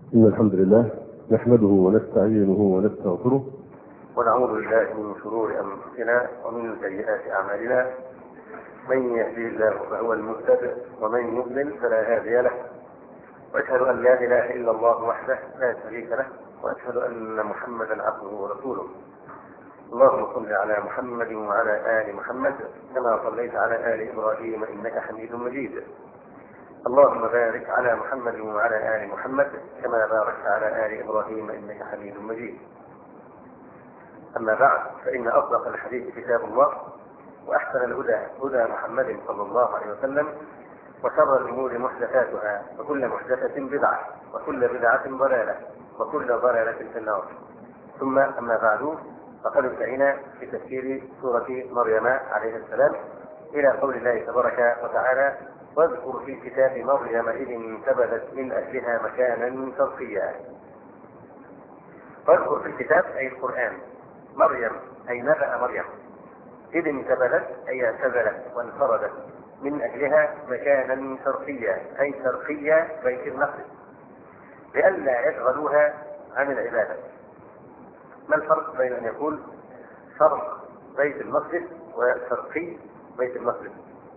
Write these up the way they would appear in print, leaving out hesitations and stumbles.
إن الحمد لله نحمده ونستعينه ونستغفره ونعوذ بالله من شرور أنفسنا ومن سيئات أعمالنا. من يهدي الله فهو المهتد ومن يضلل فلا هادي له. وأشهد أن لا إله إلا الله وحده لا شريك له، وأشهد أن محمدا عبده ورسوله. اللهم صل على محمد وعلى آل محمد كما صليت على آل إبراهيم إنك حميد مجيد. اللهم بارك على محمد وعلى آل محمد كما باركت على آل إبراهيم إنك حميد مجيد. أما بعد، فإن أصدق الحديث كتاب الله، وأحسن الهدى هدى محمد صلى الله عليه وسلم، وشر الأمور محدثاتها، وكل محدثة بدعة، وكل بدعة ضلالة، وكل ضلالة في النار. ثم أما بعد، فقد انتهينا في تفسير سورة مريم عليه السلام إلى قول الله تبارك وتعالى: واذكر في الكتاب مريم إذ انتبذت من أهلها مكانا شرقيا. واذكر في الكتاب أي القرآن مريم أي نبأ مريم، إذ انتبذت أي اعتزلت وانفردت من أهلها مكانا شرقيا أي شرقيا بيت المقدس، لئلا يشغلوها عن العبادة. ما الفرق بين أن يقول شرق بيت المقدس وشرقي بيت المقدس؟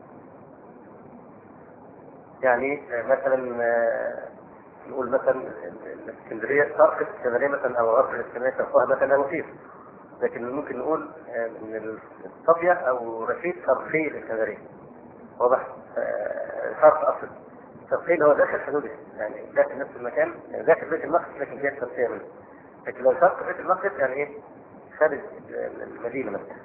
يعني مثلا نقول مثلا الاسكندريه شرق الاسكندريه مثلا او غرب الاسكندريه شرقها مثلا وفير، لكن ممكن نقول ان الصبيه او رشيد شرقي الاسكندريه. واضح؟ شرق اصل شرقي هو داخل حدوده، يعني داخل نفس المكان، يعني داخل بيت المقدس لكن فيها شرقيه منه. لكن لو شرق بيت المقدس يعني ايه؟ خارج المدينه مثلا.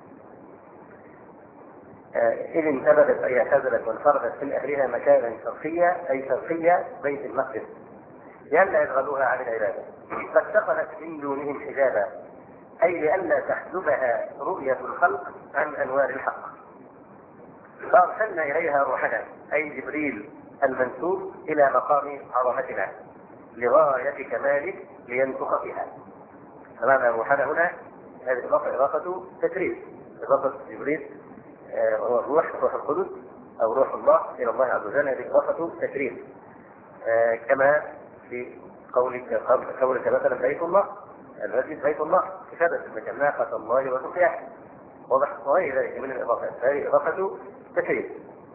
إذ انتبذت أي اعتزلت وانفردت من أهلها مكانا شرقيا أي شرقيا بيت المقدس، لئلا يشغلوها عن العبادة. فاتخذت من دونهم حجابا أي لئلا تحجبها رؤية الخلق عن أنوار الحق. فأرسلنا إليها روحنا أي جبريل المنسوب إلى مقام عظمتنا لغاية كماله لينفخ فيها. فمعنى روحنا هنا هذه إضافة تكريم، إضافة جبريل وهو روح القدس أو روح الله إلى الله عز وجل، هذه إضافة تكريم. كما في قولك مثلا بيت الله، المسجد بيت الله كتابة المكان ناقة الله وسقياها. واضح؟ وغير ذلك من الإضافات، هذه إضافة تكريم.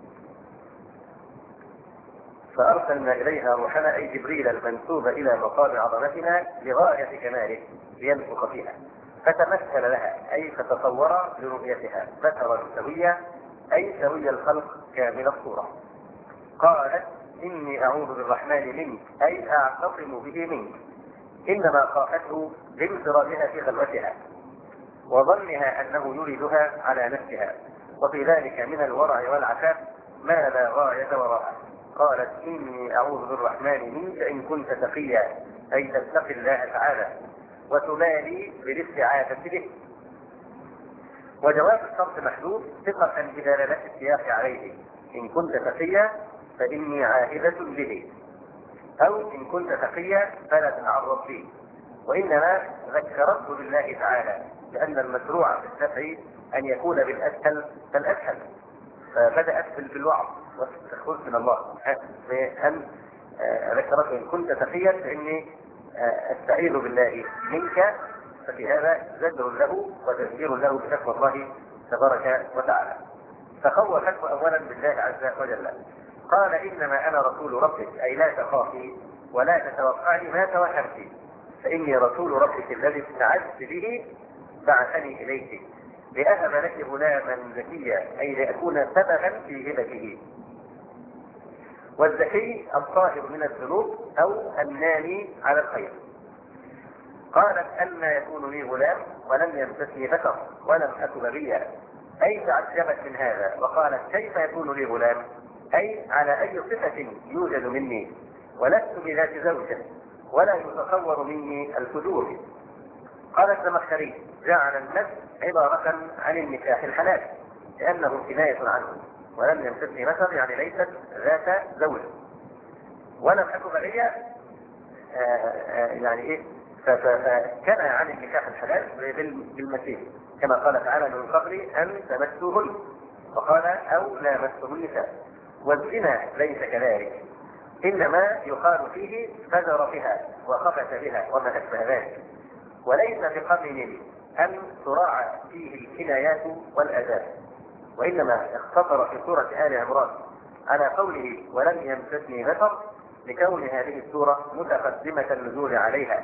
فأرسلنا إليها روحنا أي جبريل المنسوب إلى مقام عظمتنا لغاية كماله لينفخ فيها. فتمثل لها أي فتصور لرؤيتها بشرا سويا أي سوي الخلق كامل الصورة. قالت: إني أعوذ بالرحمن منك أي أعتصم به منك، إنما خافته بانفرادها في خلوتها وظنها أنه يريدها على نفسها، وفي ذلك من الورع والعفاف ما لا غاية وراءه. قالت: إني أعوذ بالرحمن منك إن كنت تقيا أي تتقي الله تعالى وتبالي بالاستعاذة به. وجواب الشرط محذوف ثقة بدلالة السياق عليه: إن كنت تقيا فإني عائدة به، أو إن كنت تقيا فلا تتعرض به. وإنما ذكرته بالله تعالى لأن المشروع في الدفع أن يكون بالأسهل فالأسهل، فبدأت بالوعظ والتخوف من الله بأن ذكرته إن كنت تقيا فإني استعيذ بالله منك، ففي هذا زجر له وتذكير له بتقوى الله تبارك وتعالى. فخوفته اولا بالله عز وجل. قال: انما انا رسول ربك اي لا تخافي ولا تتوقعي ما توهمت، فاني رسول ربك الذي استعذت به بعثني اليك لاهب لك غلاما زكيا اي لاكون سببا في هبته. والزكي الطاهر من الذنوب او الناني على الخير. قالت: أن يكون لي غلام ولم يمسسني بشر ولم أك بغيا أي تعجبت من هذا، وقالت: كيف يكون لي غلام أي على أي صفة يوجد مني، ولست بذات زوجة ولا يتصور مني الفجور. قال الزمخشري: جعل النفس عبارة عن النكاح الحلال لأنه كناية عنه، ولم يمسسني بشر يعني ليست ذات زوج، ولم أك بغيا يعني إيه؟ فكان عن النكاح الحلال بالمسيح كما قال تعالى: من قبل أن تمسوهن، وقال: أو لامستم النساء. والزنا ليس كذلك، إنما يقال فيه فجر بها وخبث بها وما أشبه ذلك، وليس بقمن أن تراعى فيه الكنايات والأداب، وإنما اختصر في سورة آل عمران على قوله ولم يمسسني بشر لكون هذه السورة متقدمة النزول عليها،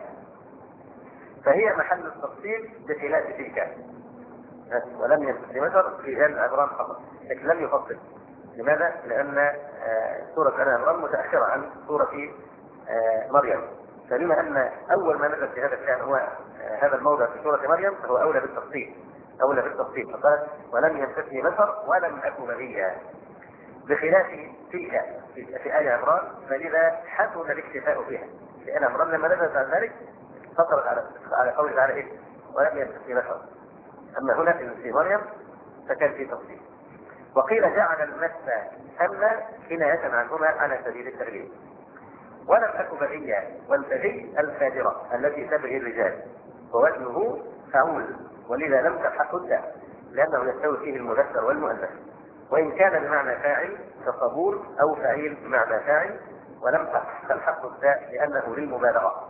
فهي محل التفصيل بخلاف تلك. ولم يمسسني بشر في آل عمران فقط، لكن لم يفصل. لماذا؟ لأن سورة آل عمران متأخرة عن سورة مريم، فبما أن أول ما نزل في هذا الشأن هو هذا الموضع في سورة مريم فهو أولى بالتفصيل. فقال ولم يمسسني بشر ولم أك بغيا، بخلاف تلك في آل عمران، فلذا حسن الاكتفاء بها. في آل عمران لما نزلت عن ذلك فطرت على قول تعالى إيه؟ ولم يمسسني بشر. أما هنا في مريم فكان في تفصيل. وقيل جعل المس أما كناية عنهما على سبيل التغليب. ولم أك بغيا، والبغي الفاجرة التي تبغي الرجال، ووزنه فعول، ولذا لم تلحقه التاء لأنه يستوي فيه المذكر والمؤنث، وإن كان بمعنى فاعل كصبور أو فعيل بمعنى فاعل، ولم تلحقه التاء لأنه للمبالغة.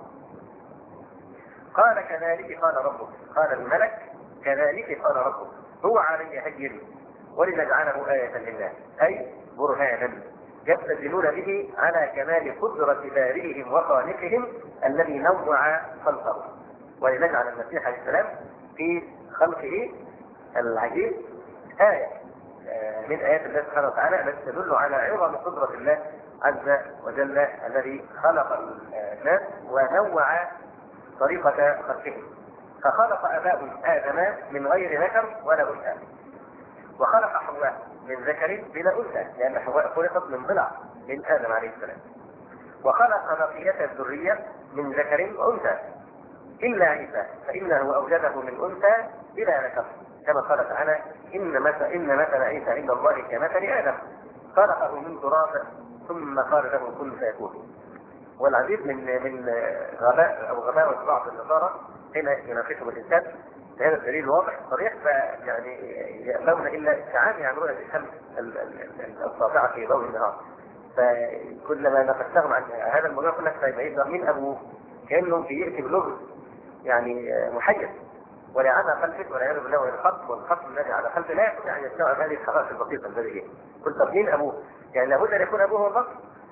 قال كذلك قال ربك، قال الملك كذلك قال ربك هو علي هين ولنجعله آية للناس، أي برهانا يستدلون به على كمال قدرة بارئهم وخالقهم الذي نوع خلقه، ولنجعل المسيح عليه السلام في خلقه العجيب آية من آيات الله سبحانه وتعالى التي تدل على عظم قدرة الله عز وجل الذي خلق الناس ونوع طريقة خلقهم. فخلق أباهم آدم من غير ذكر ولا أنثى، وخلق حواء من ذكر بلا أنثى لأن حواء خلقت من ضلع من آدم عليه السلام، وخلق بقية الذرية من ذكر وأنثى إلا عيسى فإنه أوجده من أنثى بلا ذكر، كما قال تعالى إن مثل عيسى عند الله كمثل آدم خلقه من تراب ثم قال له كن فيكون. والعجيب من غباء بعض النصارى حين يناقشهم الإنسان هذا الدليل واضح صريح، فيعني يأبون إلا ساعات عن رؤية الشمس الساطعة في ضوء النهار. فكلما ناقشناهم عن هذا الموضوع قلنا طيب من أبوه كأنهم يأتي بلغز يعني محيز ولعن خلفه والعياذ بالله والخط والخط الذي على خلفه لا يعني يستوعب هذه الحقائق البسيطة البديهية. قلت طب مين أبوه؟ يعني لابد أن يكون أبوه البصر.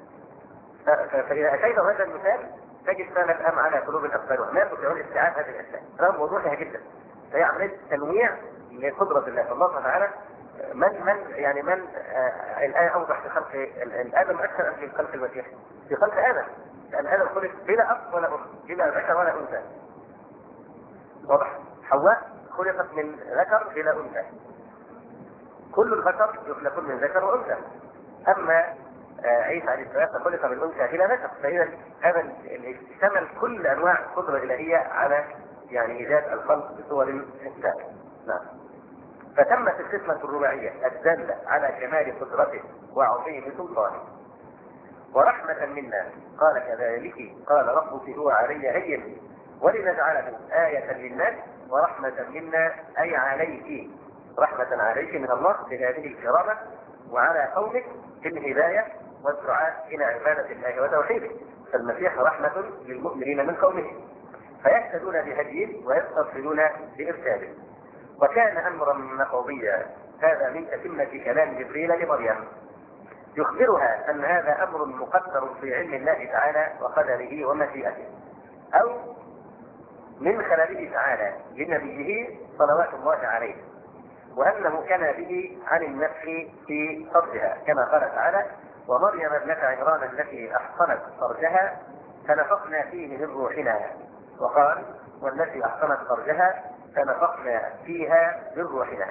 فإذا أتيت هذا المثال تجد فعلا الآن على قلوب الأطفال ما تطيعون استيعاب هذه الأشياء. هذا موضوعها جدا، فهي عملية تنويع لقدرة الله فالله سبحانه وتعالى. من الآية أوضح في خلق آدم أكثر في خلق المسيح في خلق آدم، لأن آدم خلق بلا أب ولا أم بلا ذكر ولا أنثى. واضح؟ حواء خلقت من ذكر بلا أنثى، كل البشر يخلقون من ذكر وأنثى. أما عيسى عليه السلام خلق من أنثى بلا ذكر، فإذا هذا اشتمل كل أنواع القدرة الإلهية على يعني إيجاد الخلق بصور إنسان. نعم. فتمت القسمة الرباعية الدالة على كمال قدرته وعظيم سلطانه. ورحمة منا قال كذلك قال ربك هو علي هين ولنجعله آية للناس، ورحمة منا أي عليك، رحمة عليك من الله بهذه الكرامة وعلى قومك بالهداية والدعاء إلى عبادة الله وتوحيده. فالمسيح رحمة للمؤمنين من قومه فيهتدون بهديه ويسترشدون بإرشاده. وكان أمرا مقضيا، هذا من أتمة كلام جبريل لمريم يخبرها أن هذا أمر مقدر في علم الله تعالى وقدره ومشيئته، أو من خلاله تعالى لنبيه صلوات الله عليه، وأنه كان به عن النفس في فرجها كما قال تعالى ومريم ابنة عمران التي أحصنت فرجها فنفخنا فيه من روحنا، وقال والتي أحصنت فرجها فنفخنا فيها من روحنا.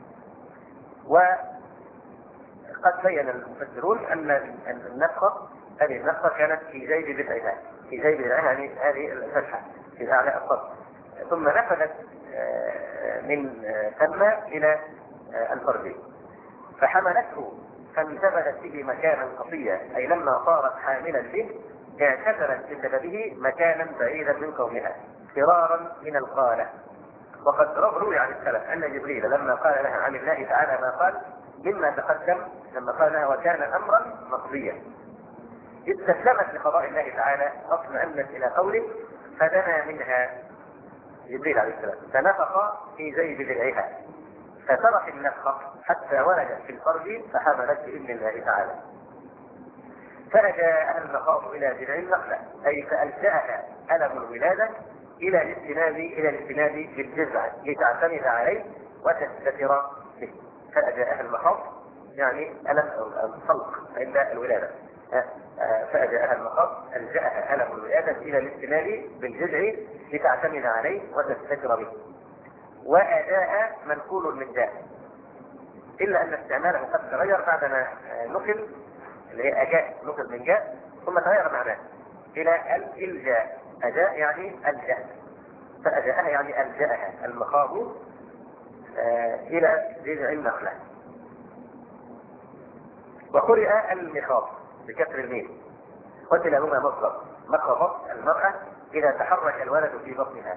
وقد بين المفسرون أن النفخة هذه النفخة كانت في جيب بدعها، في جيب بدعها يعني هذه الفتحة في أعلى الصدر، ثم نفذت من ثم إلى الفرج فحملته فانتبذت به مكانا قصيا، أي لما صارت حاملا به اعتذرت بسببه مكانا بعيدا من قومها فرارا من القالة. وقد روي عن السلف أن جبريل لما قال لها عن الله تعالى ما قال مما تقدم لما قال لها وكان أمرا مقضيا، استسلمت لقضاء الله تعالى واطمأنت إلى قوله فدنا منها جبريل عليه السلام فنفخ في جيب درعها فترك النفخ حتى ولدت في الفرج فحملت بإذن الله تعالى. فأجاءها المخاض إلى درع النخلة أي فألجأها ألم الولادة إلى الاستناد بالجذع لتعتمد عليه وتستتر به. فأجاءها المخاض يعني ألم الخلق عند الولادة. فأجاءها المخاض ألجأها ألم الولادة إلى الاستناد بالجذع لتعتمد عليه وتستتر به. وأداء منقول من داء إلا أن استعماله قد تغير بعدما نقل اللي هي أجاء نقل من جاء ثم تغير معناه إلى الإلجاء. أجاء يعني ألجأ فأجاءها يعني ألجأها المخاض إلى جذع النخلة. وقرئ المخاض بكسر الميم وكلاهما مصدر مخضت المرأة إذا تحرك الولد في بطنها.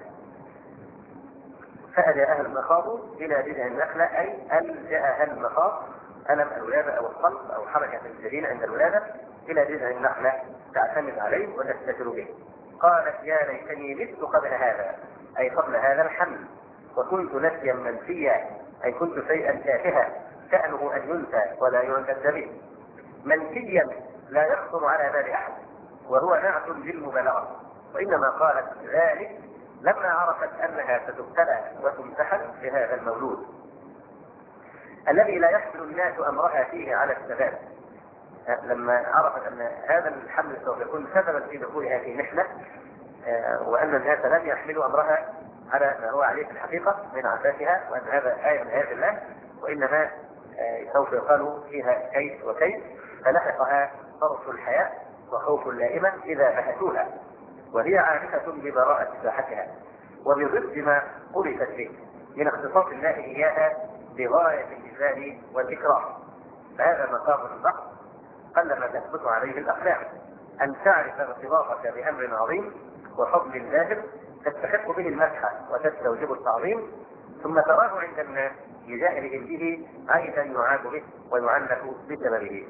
فأجاءها المخاض إلى جذع النخلة أي ألجأها المخاض ألم الولادة أو الخلق أو حركة الجنين عند الولادة إلى جذع النخلة تعتمد عليه وتستتر به. قالت يا ليتني مت قبل هذا أي قبل هذا الحمل وكنت نسيا منسيا أي كنت شيئا تافها شأنه أن ينسى ولا يعتد به. منسيا لا يخطر على بال أحد وهو نعت للمبالغة وإنما قالت ذلك لما عرفت أنها ستبتلى وتمتحن بهذا المولود الذي لا يحمل الناس أمرها فيه على الثبات. لما عرفت أن هذا الحمل سوف يكون سببا في دخولها في محنة وأن الناس لم يحملوا أمرها على ما هو عليه في الحقيقة من عفافها وأن هذا آية من آيات الله وإنما سوف يقال فيها كيف وكيف. فلحقها طرف الحياة وخوف لائما إذا بهتوها وهي عارفة ببراءة ساحتها وبضد ما قلت به من اختصاص الله إياها بغاية الإجلال والإكرام. فهذا مقام الضغط قلما تثبت عليه الأقلام أن تعرف ارتباطك بأمر عظيم وفضل باهر تستحق به المدح وتستوجب التعظيم ثم تراه عند الناس لجاهلهم به عيبا يعاد به ويعنف بسببه.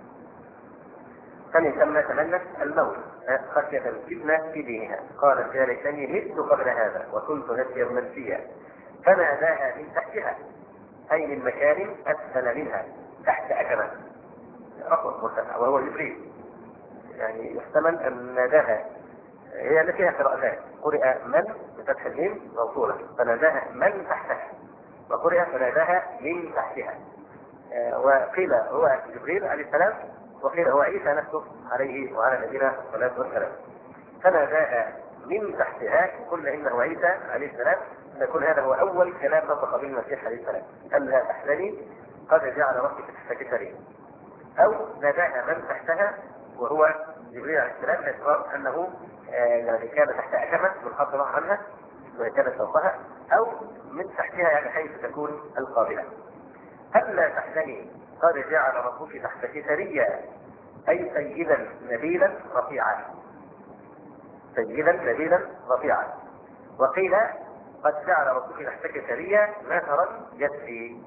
ثم تمنت الموت خشية الفتنة في دينها. قالت يا ليتني مت قبل هذا وكنت نسيا منسيا. فناداها من تحتها أي من مكان أسفل منها تحت أكمة رقم مرتفع وهو جبريل يعني يحتمل أن ناداها هي التي فيها قراءتان قرئ من بفتح الميم موصولة فناداها من تحتها وقرئ فناداها من تحتها. وقيل هو جبريل عليه السلام وقيل هو عيسى نفسه عليه وعلى نبينا الصلاة والسلام. فناداها من تحتها قلنا إنه عيسى عليه السلام فيكون هذا هو أول كلام نطق به المسيح عليه السلام ألا تحزني قد جعل ربك تحتك سريا. أو ناداها من تحتها وهو جبريل عليه السلام باعتبار أنه يعني كان تحت أكمة منحصرة عنها وكانت فوقها أو من تحتها يعني حيث تكون القابلة. ألا تحزني قد جعل ربك تحتك سريا أي سيدا نبيلا رفيعا سيدا نبيلا رفيعا. وقيل قد جعل ربك تحتك سريا نهرا يسري.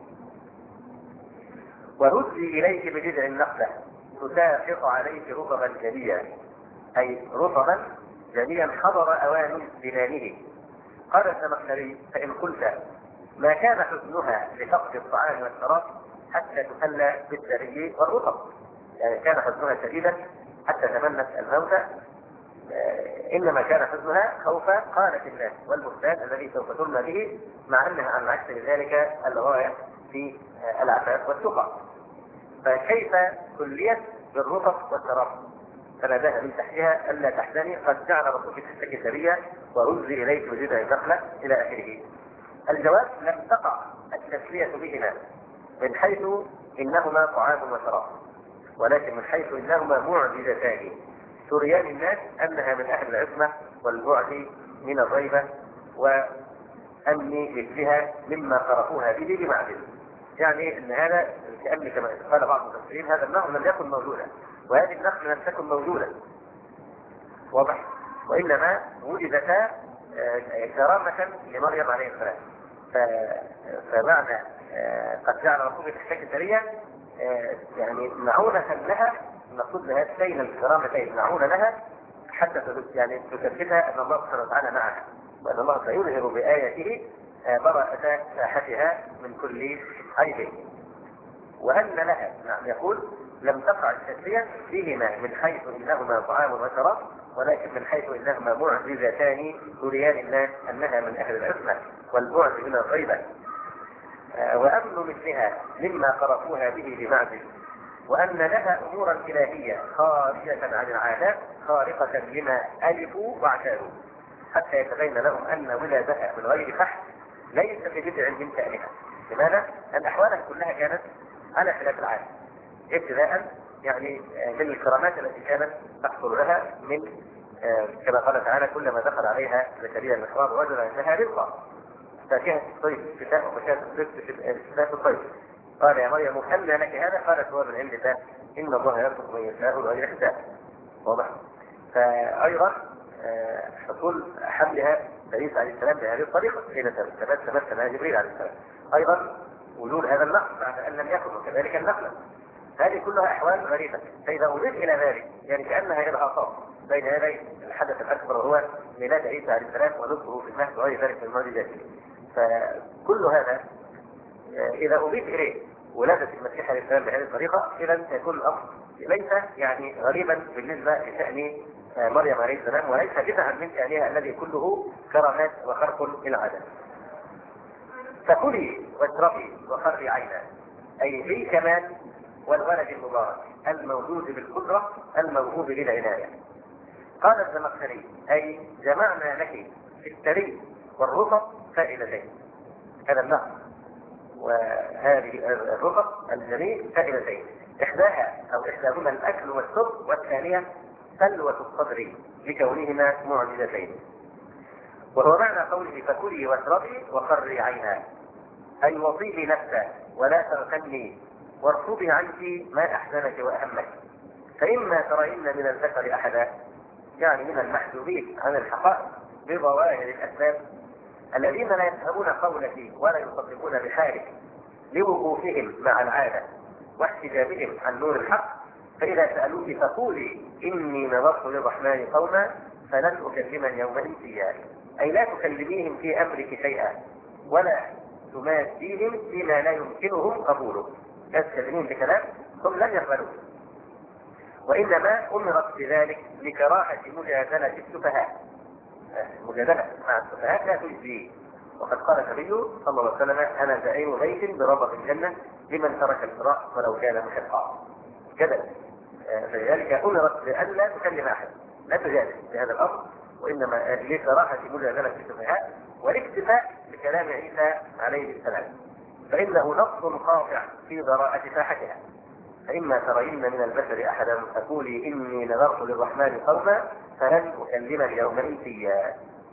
وهزي إليك بجذع النخلة تساقط عليك رطبا جنيا أي رطبا جنيا حضر أوان بنانه. قال الزمخشري فإن قلت ما كان حزنها لفقد الطعام والشراب حتى تحلى بالثري والرطب يعني كان حزنها شديدا حتى تمنت الموت إنما كان حزنها خوفا قالت الناس والبهتان الذي سوف ترمى به مع أنها عن عكس ذلك الغاية في العفاف والتقى. فكيف كليت بالرطب والشراب فناداها من تحتها ألا تحزني قد جعل ربك تحتك سريا وهزي إليك بجذع النخلة إلى آخره. الجواب لم تقع التسلية بهما من حيث إنهما طعام وشراب ولكن من حيث إنهما معجزتان تريان الناس أنها من أهل العصمة والبعد من الريبة وأمن مثلها مما قرأوها به بمعدل. يعني أن هذا كأن كما قال بعض المفسرين هذا النهر لم يكن موجودا وهذه النخلة لم تكن موجودة واضح وإنما وجدتا كرامة لمريم عليه السلام. فمعنى قد جعل ربك تحتك سريا يعني معونة لها المقصود بهاتين الكرامتين يمنعون لها حتى يعني تثبتها أن الله سبحانه وتعالى معها، وأن الله سيظهر بآياته براءة ساحتها من كل عيب. وأن لها نعم يقول لم تقع التسلية فيهما من حيث إنهما طعام وشراب، ولكن من حيث إنهما معجزتان تريان الناس أنها من أهل العصمة والبعد من الغيبة، وأمن مثلها مما قرفوها به بمعزل، وأن لها أمورا إلهية خارجة عن العادات خارقة لما ألفوا واعتادوا، حتى يتبين لهم أن ولادها من غير فحم ليس ببدع من شأنها. لماذا؟ أن أحوالها كلها كانت على خلاف العادة ابتداء، يعني من الكرامات التي كانت تحصل لها من كما قال تعالى كلما دخل عليها زكريا المحراب وجد عندها رزقا فاكهة الصيف شتاء وفاكهة الصيف شتاء الصيف. قال يا مريم أن لك هذا؟ قالت هو من عند الله إن الله يرزق من يشاء بغير حساب. واضح؟ فأيضا حصول حملها عيسى عليه السلام بهذه الطريقة حين تمثل جبريل عليه السلام، أيضا وجود هذا النقص بعد أن لم يكن، وكذلك النقلة. هذه كلها أحوال غريبة. فإذا أضيف إلى ذلك يعني كأنها إرهاصات بين يدي الحدث الأكبر وهو ميلاد عيسى عليه السلام ونصره في المهد وغير ذلك من المعجزات، فكل هذا إذا أضيف إليه ولادة المسيح عليه السلام بهذه الطريقة إذا يكون الأمر ليس يعني غريبا بالنسبة لشأن مريم عليه السلام، وليس بدعا من شأنها الذي كله كرامات وخرق العادة. فكلي واشربي وقري عينا، أي في كمال والولد المبارك الموجود بالقدرة الموهوب للعناية. قال الزمخشري أي جمعنا لك في الثري والرطب فائدتين، هذا النقص وهذه الرطب الجميل فائدتين، إحداها أو إحداهما الأكل والشرب، والثانية سلوة الصدر لكونهما معجزتين. وهو معنى قوله فكلي واشربي وقري عينا، أي وطيبي نفسا ولا تغتني وارفضي عنك ما أحزنك وأهمك، فإما ترين من الذكر أحدا، يعني من المحجوبين عن الحقائق بظواهر الأسباب الذين لا يفهمون قولك ولا يصدقون بحالك لوقوفهم مع العادة واحتجابهم عن نور الحق، فإذا سألوك فقولي إني نظرت للرحمن قوما فلن أكلم اليوم إنسيا، أي لا تكلميهم في أمرك شيئا ولا تماديهم فيما لا يمكنهم قبوله، لا تكلمين بكلام هم لن يقبلوه، وإنما أمرت بذلك لكراهة مجادلة السفهاء. المجادلة مع السفهاء لا تجزي، وقد قال النبي صلى الله عليه وسلم أنا زعيم بيت بربط الجنة لمن ترك القراء ولو كان محقا كذا. فلذلك أمرت بأن لا تكلم أحد، لا تجادل بهذا الأمر، وإنما لكراهة مجادلة السفهاء والاكتفاء بكلام عيسى عليه السلام، فإنه نص قاطع في براءة ساحتها. فإما ترين من البشر أحدا فقولي إني نذرت للرحمن قوما فلن أكلم اليوم إنسيا.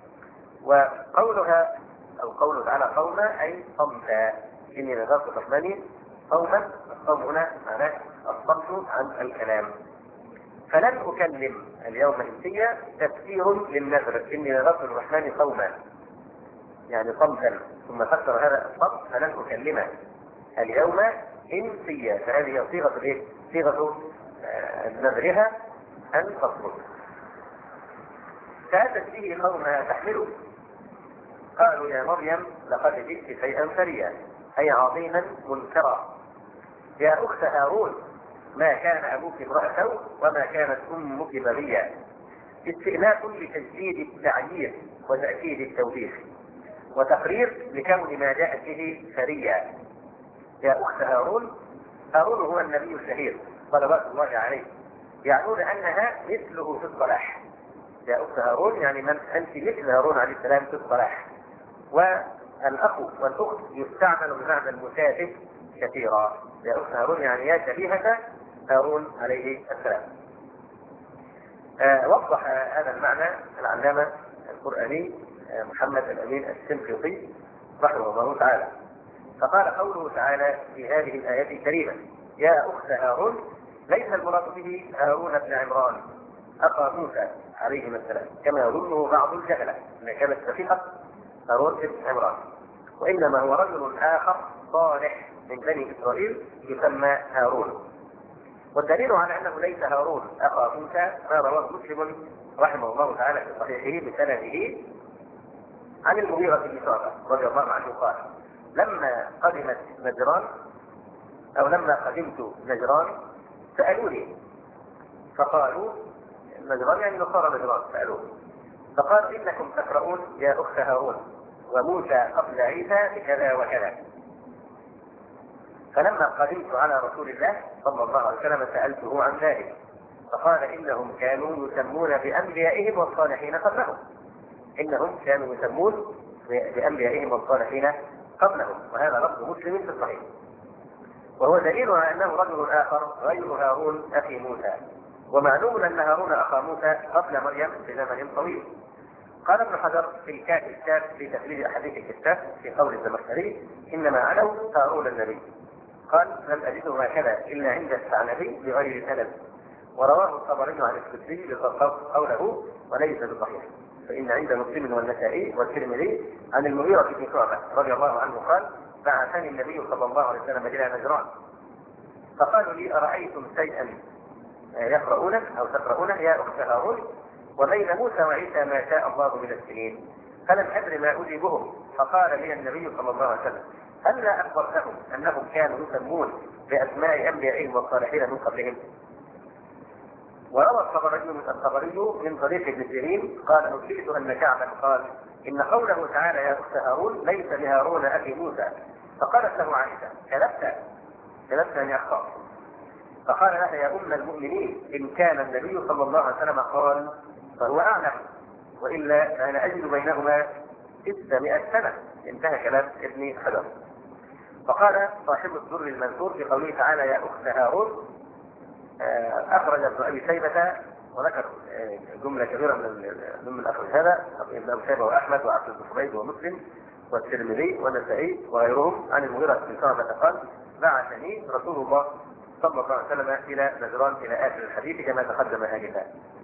وقولها أو قوله تعالى قوما أي صمتا، إني نذرت للرحمن قوما، الصوم هنا معناه الصمت عن الكلام. فلن أكلم اليوم إنسيا تفسير للنذر، إني نذرت للرحمن قوما يعني صمتا، ثم فسر هذا الصمت فلن أكلمه اليوم إنسيا، فهذه صيغة الايه؟ صيغة نذرها أن تصمت. فأتت به قومها تحمله، قالوا يا مريم لقد جئت شيئا فريا، أي عظيما منكرا، يا أخت هارون ما كان أبوك امرأ سوء وما كانت أمك بغيا، استئناف لتجديد التعيير وتأكيد التوبيخ وتقرير لكون ما جاءت به فريا. يا أخت هارون، هارون هو النبي الشهير صلوات الله عليه، يعنون أنها مثله في الصلاح. يا أخت هارون يعني من أنت مثل هارون عليه السلام في الصلاح. والأخ والأخت يستعمل بمعنى المشابه كثيرا، يا أخت هارون يعني يا شبيهة هارون عليه السلام. وضح هذا المعنى العلامة القرآني محمد الأمين الشنقيطي رحمه الله تعالى، فقال قوله تعالى في هذه الآية الكريمة يا أخت هارون ليس المراد به هارون بن عمران أخا موسى عليه السلام كما يظنه بعض الجهلة أن كانت شقيقة هارون بن عمران، وإنما هو رجل آخر صالح من بني إسرائيل يسمى هارون. والدليل على أنه ليس هارون أخا موسى ما رواه مسلم رحمه الله تعالى في صحيحه بسنده عن المغيرة بن شعبة رضي الله عنه قال: لما قدمت نجران أو لما قدمت نجران سألوني فقالوا، نجران يعني نصارى نجران، سألوني فقالوا: إنكم تقرؤون يا أخت هارون وموسى قبل عيسى بكذا وكذا. فلما قدمت على رسول الله صلى الله عليه وسلم سألته عن ذلك فقال: إنهم كانوا يسمون بأنبيائهم والصالحين قبلهم. إنهم كانوا يسمون بأنبيائهم والصالحين قبلهم، وهذا لفظ مسلم في الصحيح، وهو دليل على أنه رجل آخر غير هارون أخي موسى. ومعلوم أن هارون أخا موسى قبل مريم بزمن طويل. قال ابن حجر في الكتاب في تخريج أحاديث الكتاب في قول الزمخشري: إنما علوا هارون النبي. قال: لم أجده هكذا إلا عند الثعلبي بغير سند، ورواه الطبري عن السدي قوله وليس بصحيح، فإن عند مسلم والنسائي والترمذي عن المغيرة بن شعبة رضي الله عنه قال: بعثني النبي صلى الله عليه وسلم إلى نجران فقالوا لي: أرأيتم شيئا يقرؤونه أو تقرؤونه يا أخت هارون وبين موسى وعيسى ما شاء الله من السنين؟ فلم أدر ما أجيبهم. فقال لي النبي صلى الله عليه وسلم: هل لا أخبرتهم أنهم كانوا يسمون بأسماء أنبيائهم والصالحين من قبلهم؟ وروى الطبري من طريق ابن سيرين قال: أشهد أن كعبا قال: إن قوله تعالى يا أخت هارون ليس لهارون أخي موسى. فقالت له عائشة: كذبت أن يخطأ. فقال لها: يا أم المؤمنين إن كان النبي صلى الله عليه وسلم قال فهو أعلم، وإلا فأنا أجد بينهما 600 سنة. انتهى كلام ابن حجر. فقال صاحب الدر المنثور في قوله تعالى يا أخت هارون: أخرج ابن أبي شيبة وذكر جملة كبيرة من الأخرج هذا ابن أبي شيبة وأحمد وعبد بن حميد ومسلم والترمذي والنسائي وغيرهم عن المغيرة بن شعبة قال: بعثني رسول الله صلى الله عليه وسلم إلى نجران إلى آخر الحديث كما تقدم آنفا.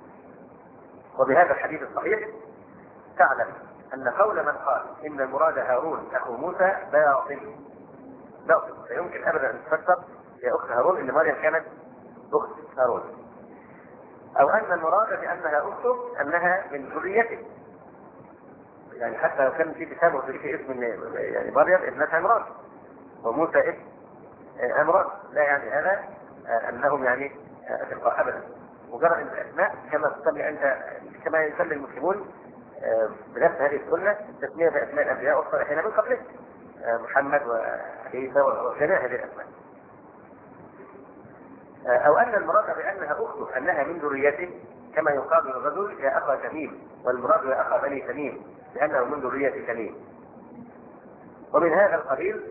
وبهذا الحديث الصحيح تعلم أن قول من قال إن المراد هارون أخو موسى باطل، لا يمكن أبدا أن تفسر يا أخت هارون إن مريم كانت أخت هارون، أو أن المراد بأنها أخته أنها من ذريته. يعني حتى لو كان في كتابه في اسم يعني مريم ابنة عمران وموسى ابن عمران، لا يعني هذا أنهم يعني أشقاء أبدا. مجرد الأسماء كما تسمي أنت كما يسمي المسلمون بنفس هذه السنة تسمية بأسماء الأنبياء والصالحين من قبله، محمد وعيسى وجميع هذه الأسماء. أو أن المراد بأنها أخته أنها من ذريته كما يقال للرجل يا أخا تميم، والمراد يا أخا بني تميم لأنه من ذرية تميم. ومن هذا القبيل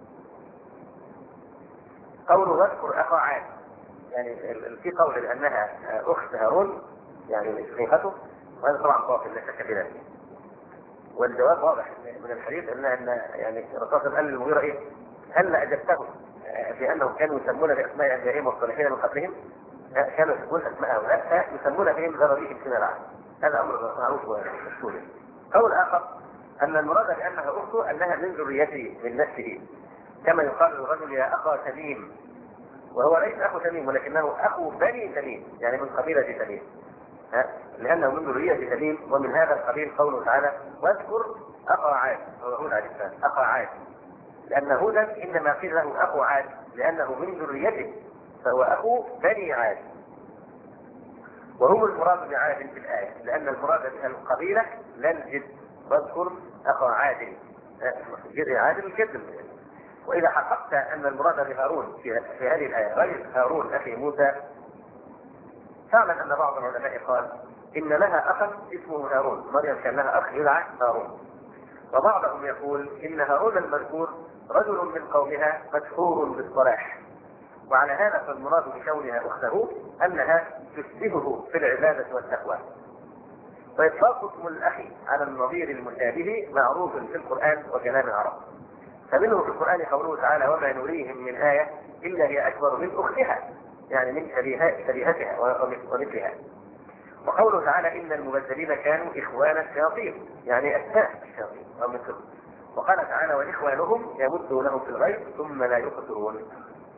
قول واذكر أخا عاد، يعني في قول بأنها أخت هارون يعني شقيقته، وهذا طبعا باطل لا شك في ذلك. والجواب واضح من الحديث أن يعني الرسول قال للمغيرة إيه؟ هل أجبتهم بأنهم كانوا يسمون بأسماء أنبيائهم والصالحين من قبلهم؟ كانوا يسمون أسماء هؤلاء يسمون بهم ذراريهم فيما بعد. هذا أمر معروف ومشهور. قول آخر أن المراد بأنها أخته أنها من ذريته من نفسه، كما يقال للرجل يا أخا تميم، وهو ليس أخو تميم ولكنه أخو بني تميم يعني من قبيلة تميم، لأنه من ذرية تميم. ومن هذا القبيل قوله تعالى واذكر أخا عاد، هو هود عليه السلام أخا عاد، لأن هودا إنما قيل له أخو عاد لأنه من ذريته فهو أخو بني عاد، وهم المراد بعاد في الآية لأن المراد بها القبيلة لا الجد. واذكر أخا عاد، جد عاد الجد. وإذا حققت أن المراد بهارون في هذه الآية غير هارون أخي موسى، فاعلم أن بعض العلماء قال إن لها أخا اسمه هارون، مريم كان لها أخ يدعى هارون. وبعضهم يقول إن هارون المذكور رجل من قومها مشهور بالصلاح، وعلى هذا فالمراد بكونها أخته أنها تشبهه في العبادة والتقوى. وإطلاق اسم الأخ على النظير المشابه معروف في القرآن وكلام العرب، فمنه في القرآن قوله تعالى وما نريهم من آية إلا هي أكبر من أختها، يعني من شبيهتها ومثلها. وقوله تعالى إن المبذلين كانوا إخوان الشياطين يعني أسماء الشياطين ومثلهم. وقال تعالى وإخوانهم يمدونهم في الغيب ثم لا يقصرون.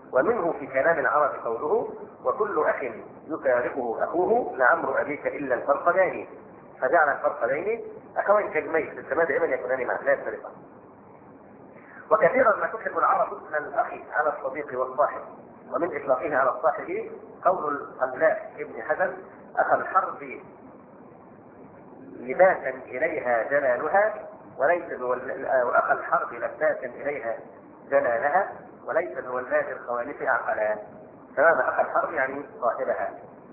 ومنه في كلام العرب قوله وكل أخ يفارقه أخوه لعمر أبيك إلا الفرقدان، فجعل الفرقدين أخوين كلمين في السماء دائما يكونان معا لا يفترقان. وكثيرا ما تطلق العرب اسم الأخ على الصديق والصاحب، ومن إطلاقه على الصاحب قول القلاء ابن حزن أخا الحرب لباسا إليها جلالها وليس وأخا الحرب لباسا إليها جلالها وليس بولاد الخوالف عقلا. فماذا أخا الحرب يعني صاحبها.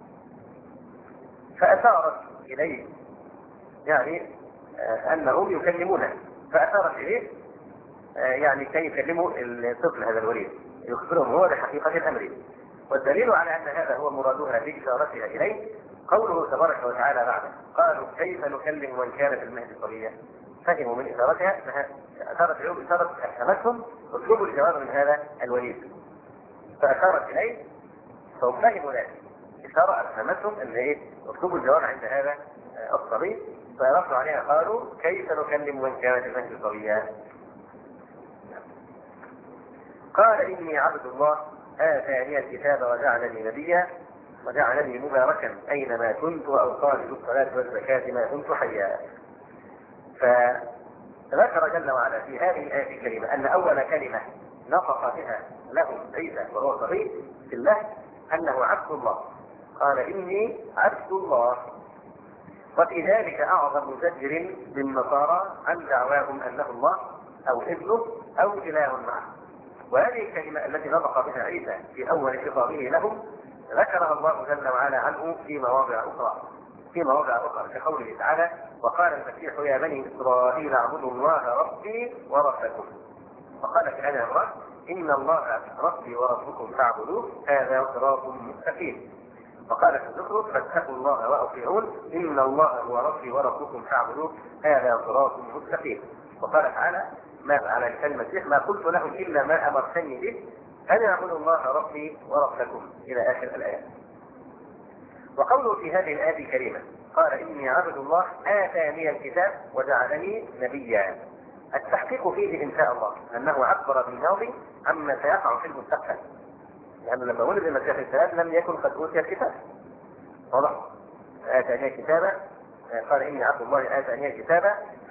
فأثارت إليه يعني أنهم يكلمونه، فأثارت إليه يعني كي يكلموا الطفل هذا الوليد يخبرهم هو بحقيقة الأمر. والدليل على أن هذا هو مرادها بإشارتها إليه قوله تبارك وتعالى بعده قالوا كيف نكلم من كان في المهد صبيا. فهموا من إشارتها أنها أثارت إليهم إشارة أفهمتهم اطلبوا الجواب من هذا الوليد، فأشارت إليه فهم فهموا ذلك إشارة أفهمتهم أن إيه اطلبوا الجواب عند هذا الصبي، فردوا عليها قالوا كيف نكلم من كان في المهد صبيا. قال إني عبد الله آتاني الكتاب وجعلني نبيا وجعلني مباركا أينما كنت وأوصاني بالصلاة والزكاة ما كنت حيا. فذكر جل وعلا في هذه الآية الكريمة أن أول كلمة نطق بها له عيسى وهو صغير في الله أنه عبد الله. قال إني عبد الله. وفي ذلك أعظم مزجر للنصارى عن دعواهم أنه الله أو ابنه أو إله معه. وهذه الكلمة التي نطق بها عيسى في أول خطابه لهم ذكرها الله جل وعلا عنه في مواضع أخرى كقوله تعالى وقال المسيح يا بني إسرائيل اعبدوا الله ربي وربكم. وقال في آية أخرى إن الله ربي وربكم فاعبدوه هذا صراط مستقيم. وقال في الزخرف فاتقوا الله وأطيعون إن الله هو ربي وربكم فاعبدوه هذا صراط مستقيم. وقال تعالى ماذا على المسيح ما قلت لهم إلا ما أمرتني به أن اعبدوا الله ربي وربكم إلى آخر الآية. وقوله في هذه الآية الكريمة قال إني عبد الله آتاني الكتاب وجعلني نبيا. التحقيق فيه إن شاء الله أنه عبر بالماضي عما سيقع في المستقبل، لأنه لما ولد المسيح السلام لم يكن قد أوتي الكتاب. واضح؟ آتاني الكتاب قال إني عبد الله آتاني الكتاب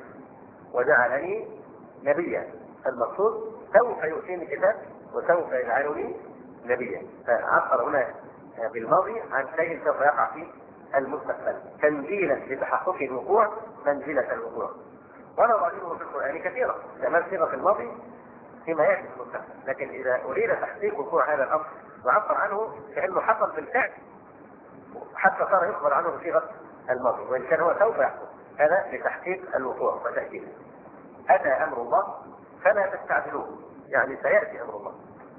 وجعلني نبيا. المقصود سوف يؤتيني الكتاب وسوف يجعلني نبيا. فعبر هنا بالماضي عن شيء سوف يقع في المستقبل تنزيلا لتحقق الوقوع منزلة الوقوع. ونظائره في القرآن كثيرة كما صيغة الماضي فيما يأتي في المستقبل، لكن إذا أريد تحقيق وقوع هذا الأمر وعبر عنه كأنه حصل بالفعل حتى صار يخبر عنه بصيغة الماضي وإن كان هو سوف يحصل، هذا لتحقيق الوقوع وتأكيده. أتى أمر الله فلا تستعجلوه يعني سيأتي أمر الله.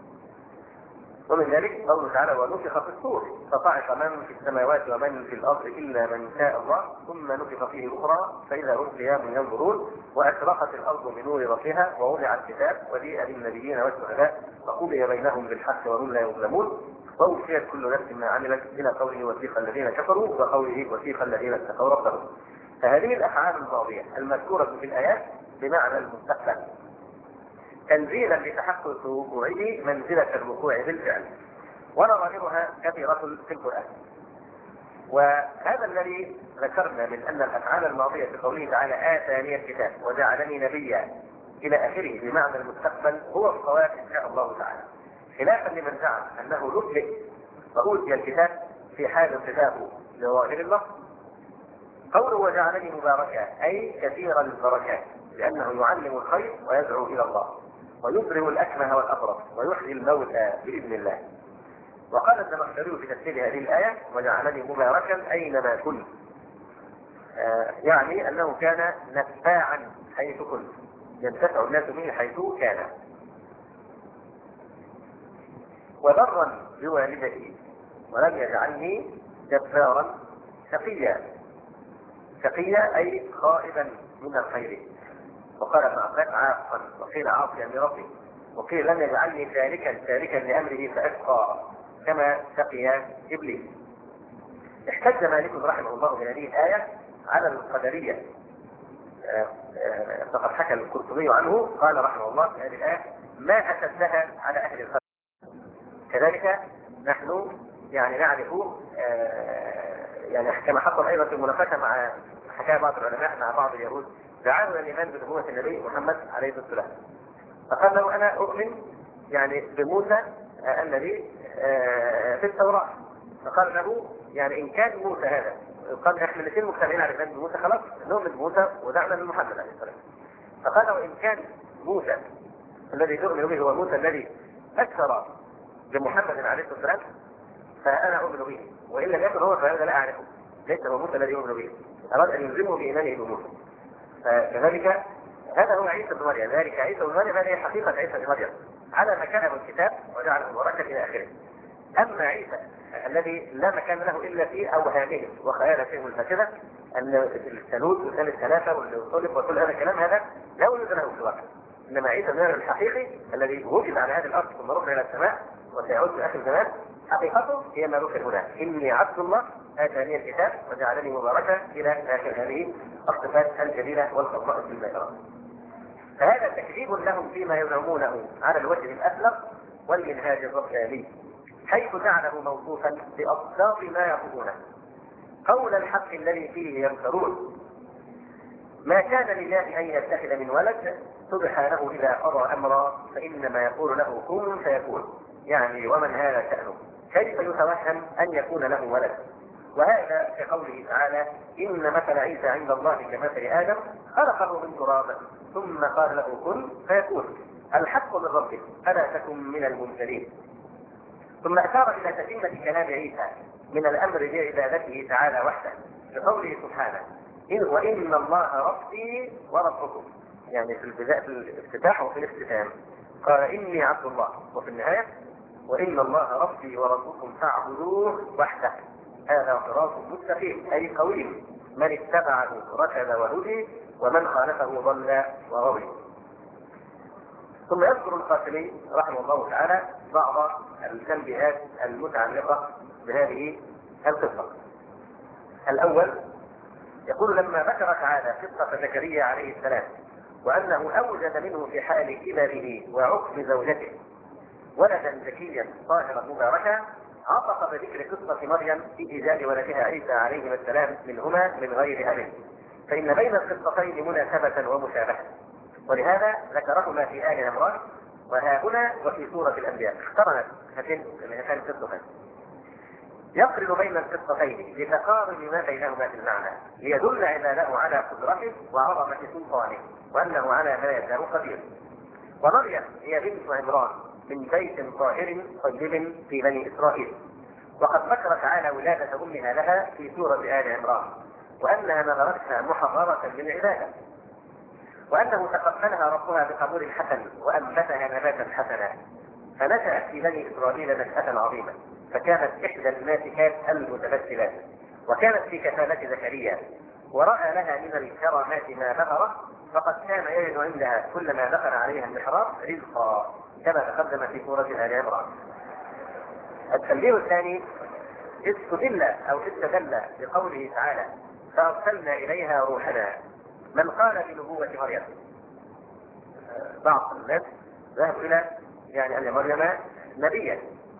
ومن ذلك قوله تعالى ونفخ في الصور فصعق من في السماوات ومن في الأرض إلا من شاء الله ثم نفخ فيه أخرى فإذا هم قيام ينظرون وأشرقت الأرض بنور ربها ووضع الكتاب وجيء بالنبيين والشهداء وقضي بينهم بالحق وهم لا يظلمون ووفيت كل نفس ما عملت إلى قوله وثيق الذين كفروا وقوله وثيق الذين اتقوا ربهم. فهذه الأفعال الماضية المذكورة في الآيات بمعنى المستقبل تنزيلا لتحقق وقوعه منزلة الوقوع بالفعل، ونظائرها كثيرة في القرآن. وهذا الذي ذكرنا من أن الأفعال الماضية في قوله تعالى آتاني الكتاب وجعلني نبيا إلى آخره بمعنى المستقبل هو الصواب إن شاء الله تعالى، خلافا لمن زعم أنه نبئ وأوتي الكتاب في حال انتفاءه لظاهر النص. قوله وجعلني مباركا أي كثير البركات لأنه يعلم الخير ويدعو إلى الله ويبرئ الأكمه والأبرص ويحيي الموتى بإذن الله. وقال الزمخشري في تفسير هذه الآية وجعلني مباركا أينما كنت، يعني أنه كان نفاعا حيث كنت ينتفع الناس منه حيث كان. وبرا بوالدته ولم يجعلني جبارا شقيا. شقيا أي خائبا من الخير. وقال ابن عباس عاقا وقيل عاصيا لربه وقيل لم يجعلني تاركا لأمره فأشقى كما شقي إبليس. احتج مالك رحمه الله بهذه الآية على القدرية. فقد حكى القرطبي عنه قال رحمه الله في هذه الآية ما أشدها على أهل القدر. كذلك نحن يعني نعرف يعني كما حصل ايضا في المناقشه مع حكى بعض العلماء مع بعض اليهود دعاهم الى الايمان بنبوه النبي محمد عليه الصلاه والسلام. فقال له انا اؤمن يعني بموسى الذي في التوراه. فقال له يعني ان كان موسى هذا قال احنا الاثنين مجتمعين على الايمان بموسى خلاص نؤمن بموسى ودعنا بمحمد عليه السلام. فقال وان كان موسى الذي تؤمن به هو موسى الذي اكثر بمحمد عليه الصلاه والسلام فانا اؤمن به، وان لم يكن هو فهذا لا اعرفه، ليس هو موسى الذي يؤمن به، اراد ان يلزمه بايمانه بموسى. فكذلك هذا هو عيسى بن مريم، ذلك عيسى بن مريم هذه حقيقه عيسى بن مريم على مكانه الكتاب وجعله مباركا الى اخره. اما عيسى الذي لا مكان له الا في اوهامهم وخيالاتهم الفاسده ان الثالوث وثالث ثلاثه والصلب وكل هذا الكلام هذا لا وجود له في الواقع. انما عيسى بن مريم الحقيقي الذي وجد على هذه الارض ثم رفع الى السماء وسيعود في اخر الزمان حقيقته هي ما ذكر هنا، اني عبد الله اتاني الكتاب وجعلني مباركا الى اخر هذه الصفات الجليله والخصائص الباهره. فهذا تكذيب لهم فيما يزعمونه على الوجه الأبلغ والمنهاج الرباني، حيث جعله موصوفا بأصداق ما يقولونه قول الحق الذي فيه يمترون. ما كان لله أن يتخذ من ولد سبحانه إذا قضى أمرا فإنما يقول له كن فيكون، يعني ومن هذا شأنه كيف يتوهم أن يكون له ولد. وهذا كقوله تعالى إن مثل عيسى عند الله كمثل آدم خلقه من تراب ثم قال له كن فيكون، الحق من ربك فلا تكن من الممتلين. ثم أشار إلى تتمة كلام عيسى من الأمر بعبادته تعالى وحده بقوله سبحانه وإن الله ربي وربكم، يعني في الافتتاح وفي الاختتام قال إني عبد الله، وفي النهاية وإن الله ربي وربكم فاعبدوه وحده هذا صراط مستقيم أي قويم، من اتبعه رشد وهدي ومن خالفه ضل وغوي. ثم يذكر القاسمي رحمه الله تعالى بعض التنبيهات المتعلقة بهذه القصة. الأول يقول لما ذكر تعالى قصة زكريا عليه السلام وأنه أوجد منه في حال كبره وعقم زوجته ولدا زكيا طاهرا مباركا عطف بذكر قصة مريم في إيجاد ولدها عيسى عليه السلام منهما من غير أب، فإن بين القصتين مناسبة ومشابهة، ولهذا ذكرهما في آل عمران وهاهنا وفي سورة الأنبياء، اقترنت هاتين القصتين يقرن بين القصتين لتقارب ما بينهما في المعنى ليدل عباده على قدرته وعظمة سلطانه وأنه على ما يشاء قدير. ومريم هي بنت عمران من بيت طاهر طيب في بني إسرائيل، وقد ذكر تعالى ولادة أمها لها في سورة آل عمران وأنها نظرتها محررة للعبادة، وأنه تقبلها ربها بقبول حسن وأنبتها نباتا حسنا، فنشأت في بني إسرائيل نشأة عظيمة، فكانت إحدى الناسكات المتبسلات، وكانت في كفالة زكريا، ورأى لها من الكرامات ما ظهر، فقد كان يجد عندها كلما دخل عليها المحراب رزقا كما تقدم في سورة آل عمران. التنبيه الثاني استدل بقوله تعالى فأرسلنا إليها روحنا. من قال بنبوة مريم؟ بعض الناس ذهبوا إلى يعني أن مريم نبيا،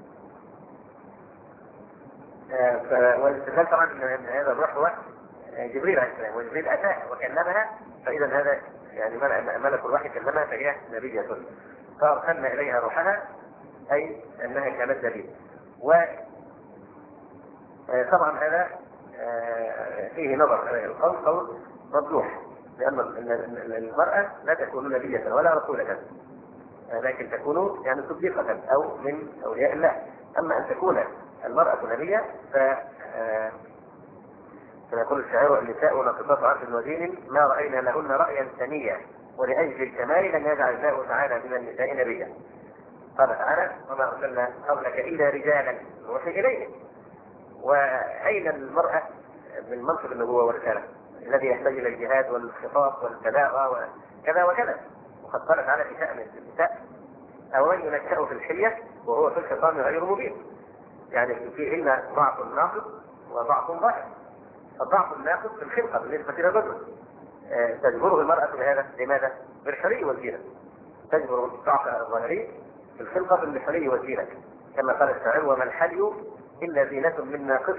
والاستدلال طبعا أن هذا الروح هو جبريل عليه السلام، وجبريل أتاها وكلمها، فإذا هذا يعني ملك الوحي كلمها فهي نبية. فأرسلنا إليها روحنا أي أنها كانت نبيا. وطبعا هذا فيه نظر، القول قول مطروح، لأن المرأة لا تكون نبية ولا رسولة، لكن تكون يعني صديقة أو من أولياء الله. أما أن تكون المرأة نبية كما يقول الشاعر النساء ناقصات عرش ودين ما رأينا لهن رأيا ثنيا ولأجل الكمال لم يجعل الله تعالى من النساء نبيا. قال تعالى وما أرسلنا قبلك إلا رجالا نوحي إليهم. وأين المرأة من منصب النبوة والرسالة الذي يحتاج إلى الجهاد والخطاب والبلاغة وكذا وكذا؟ وقد قال تعالى في شأن النساء أو من ينشأ في الحلية وهو في الخطاب غير مبين، يعني فيهن ضعف ناقص وضعف ظاهر. الضعف الناقص في الخلقة بالنسبة إلى الرجل تجبره المرأة بهذا، لماذا؟ بالحري والزينة، تجبر الضعف الظاهري في الخلقة بالحري والزينة، كما قال الشاعر: وما الحلي إلا زينة من ناقص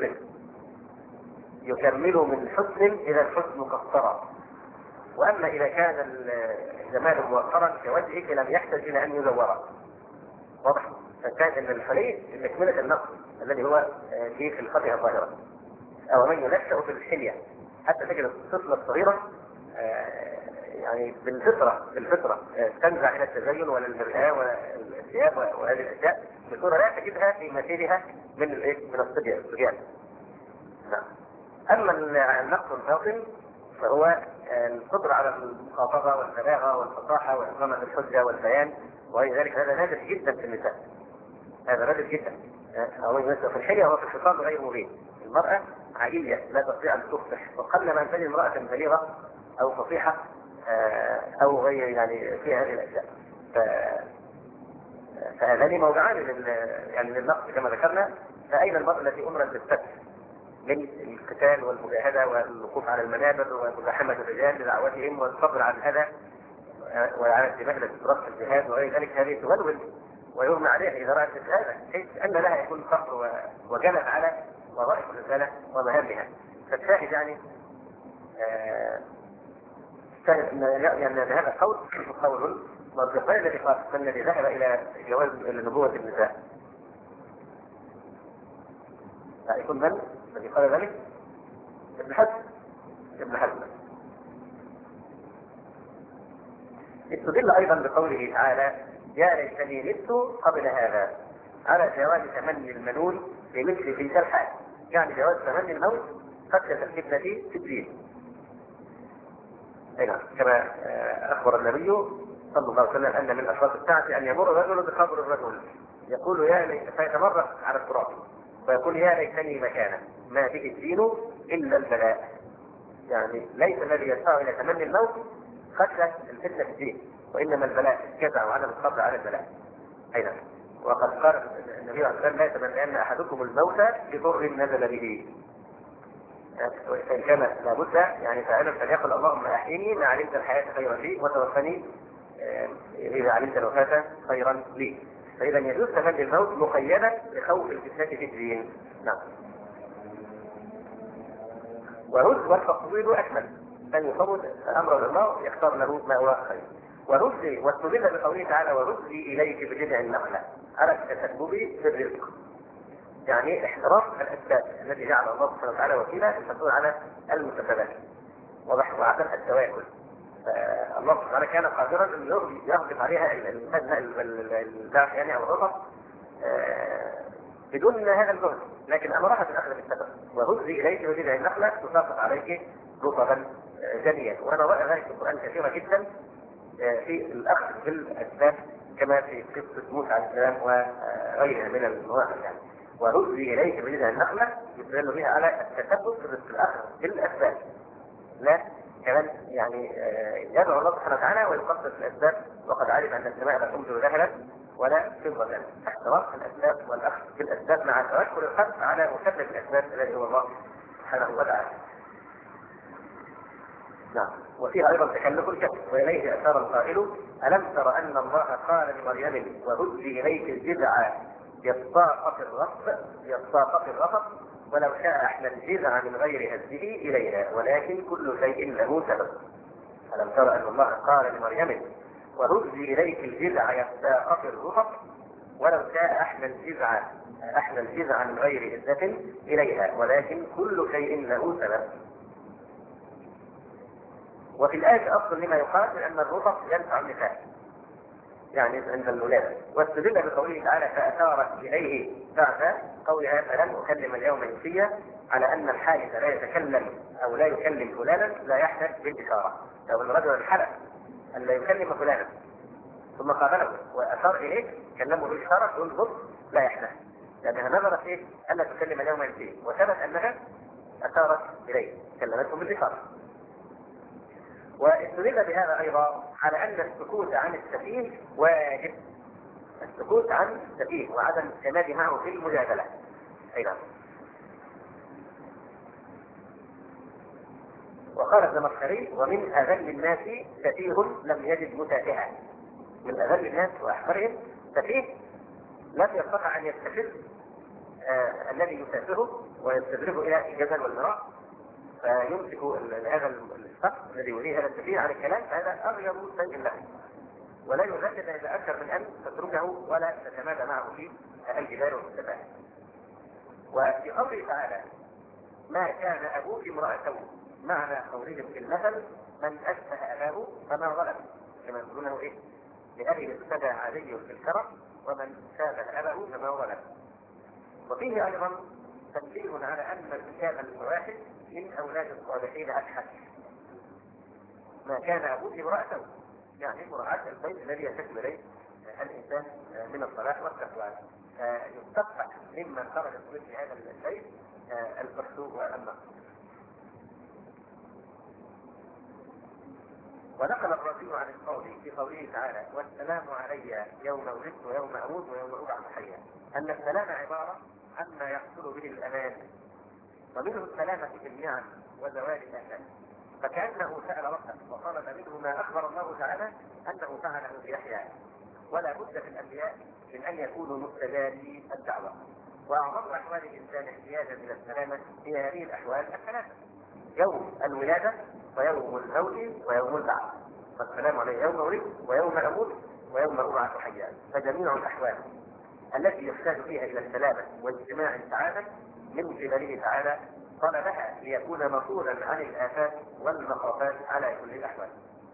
يكمل من حسن إذا الحسن قصرا. وأما إذا كان الجمال موفرا كوجهك لم يحتاج إلى أن يزور. واضح؟ فكان أن الحلي تكملة النقص الذي هو في خلقتها الظاهرة. أو من ينشأ في الحلية، حتى تجد الطفلة الصغيرة يعني بالفطرة تنزع إلى التزين ولا المرآة ولا الثياب وهذه الأشياء بصورة لا تجدها في مثيلها من الصبيان. نعم. أما النقص الباطن فهو القدرة على المخاطبة والبلاغة والفصاحة وإقامة الحجة والبيان وغير ذلك. هذا نادر جدا في النساء، هذا نادر جدا. أو في الحلية هو في الخصام غير مبين. المرأة عائلية لا تستطيع أن تفصح، وقل ما تجد امرأة بليغة أو فصيحة أو غير يعني في هذه الأشياء. فهذان موضعان للنقص كما ذكرنا. فأين المرأة التي أمرت بالفتح من القتال والمجاهدة والوقوف على المنابر ومزاحمة الرجال لدعوتهم والصبر على الأذى وعلى الدماء التي ترفع الجهاد وغير ذلك؟ هذه تولول ويغمى عليها إذا رأت هذا، حيث أن لها يكون فقر وجلد على وظائف الرسالة ومهامها. فالشاهد يعني أن هذا قول مرجحين الذي قال الذي ذهب إلى جواز نبوة النساء. يكون من الذي قال ذلك؟ ابن حزم. استدل أيضا بقوله تعالى: يا ليتني مت قبل هذا، على جواز تمني المنون بمثل تلك الحال، يعني جواز تمني الموت خشية الفتنة في الدين. كما أخبر النبي صلى الله عليه وسلم أن من أشراط الساعة أن يمر الرجل بقبر الرجل يقول يا ليت، فيتمرق على التراب ويقول يا ليتني مكانه ما به الدين إلا البلاء. يعني ليس الذي يدفع إلى تمني الموت خشية الفتنة في الدين، وإنما البلاء الجزع وعدم الصبر على البلاء. وقد قال النبي عليه الصلاة والسلام: لا يتمنين أحدكم الموت بضر نزل به. فإن كان لابد يعني فعلا فليقل اللهم أحيني ما علمت الحياة خيرا لي وتوفني إذا علمت الوفاة خيرا لي. فإذا يجوز تمني الموت مقيدا بخوف الفتنة في الدين. نعم. والتفضيل أكمل، أن يفوض أمر الله يختار له ما هو خير. واستدل بقوله تعالى: ورزي إليك بجذع النخلة على التسبب في الرزق، يعني احتراف الأسباب التي جعل الله سبحانه وتعالى وكيلا الحصول على المسببات وعدم التواكل. فالله سبحانه وتعالى كان قادرا أن يغلق عليها الباح يعني أو الرطب بدون هذا الجهد، لكن أمرها بالأخذ بالسبب. وهزي إليك بجذع النخلة تساقط عليك رطبا جنيا. وأنا رأى ذلك في القرآن كثيرا جدا في الأخذ بالأسباب، كما في قصة موسى عليه السلام وغيرها من المواقف. يعني ورزي إليك بجذع النخلة يدل بها على التثبت في الأخذ بالأسباب، لا كمان يعني يدعو الله سبحانه وتعالى ويقصد الأسباب. وقد علم أن السماء لا تمطر ذهبا ولا فضة. احتراف الأسباب والأخذ بالأسباب مع توكل القلب على مسبب الأسباب الذي هو الله سبحانه وتعالى. نعم. وفيها أيضا تكلف الكسب، وإليه أشار القائل: ألم تر أن الله قال لمريم وهزي إليك الجذع يساقط الرطب ولو شاء أحلى الجذع من غير هزه إليها ولكن كل شيء له سبب. ألم تر أن الله قال لمريم وهزي إليك الجذع يساقط الرطب ولو شاء أحلى الجذع من غير هزة إليها ولكن كل شيء له سبب. وفي الآية أصل لما يقال أن الرطب ينفع النساء يعني عند الولادة. واستدل بقوله تعالى: فأشارت إليه بعد قولها فلن أكلم اليوم إنسيا، على أن الحادث لا يتكلم أو لا يكلم فلانا لا يحدث بالإشارة. لو أن الرجل الحلف أن لا يكلم فلانا ثم قابله وأشار إليه كلمه بالإشارة ينظر لا يحدث، لأنها نظرت إيه؟ ألا تكلم اليوم إنسيا، وثبت أنها أشارت إليه كلمته بالإشارة. واستدل بهذا أيضا على أن السكوت عن السفيه واجب، السكوت عن السفيه وعدم التمادي معه في المجادلة. أيضا وقال الزمخشري: ومن أذل الناس سفيه لم يجد متافها. من أذل الناس وأحقرهم سفيه لم يستطع أن يستفز الذي يسافره ويستدرجه إلى الجدل والمراء، فيمسك هذا الشخص الذي يريد هذا السفير عن الكلام، فهذا أغير شيء له، ولا يزكد إذا أكثر من أن تتركه ولا تتمادى معه في الجدال والمستفاهة. وفي قوله تعالى ما كان أبوك امرأ سوء، معنى قولهم في المثل من أشبه أباه فما ظلم، كما يقولونه إيه؟ لأبي ابتدى علي في الكرم ومن شابه أباه فما ظلم. وفيه أيضا تنبيه على أن ارتكاب الفواحش من أولاد الصالحين أبحث. ما كان أبوك امرأ سوء، يعني مراعاة البيت الذي يشكل إليه الإنسان من الصلاح والتقوى. يستقبح ممن خرج مثل هذا البيت الفحش والنقص. ونقل الرسول عن القول في قوله تعالى والسلام علي يوم ولدت ويوم أموت ويوم أبعث حيا، أن السلام عبارة عما يحصل به الأمان، ومنه السلامة في النعم وزوال الأهل، فكأنه سأل ربه وطلب منه ما أخبر الله تعالى أنه فعله بيحيى. ولا بد في الأنبياء من أن يكونوا مستجابي الدعوة، وأعظم أحوال الإنسان احتياجا إلى السلامة هي هذه الأحوال الثلاثة: يوم الولادة ويوم الموت ويوم البعث. فالسلام عليه يوم ولدت ويوم أموت ويوم أبعث حيا. فجميع الأحوال التي يحتاج فيها إلى السلامة واجتماع السعادة من قبله تعالى طلبها ليكون مسؤولا عن الآفات والمخافات على كل الأحوال.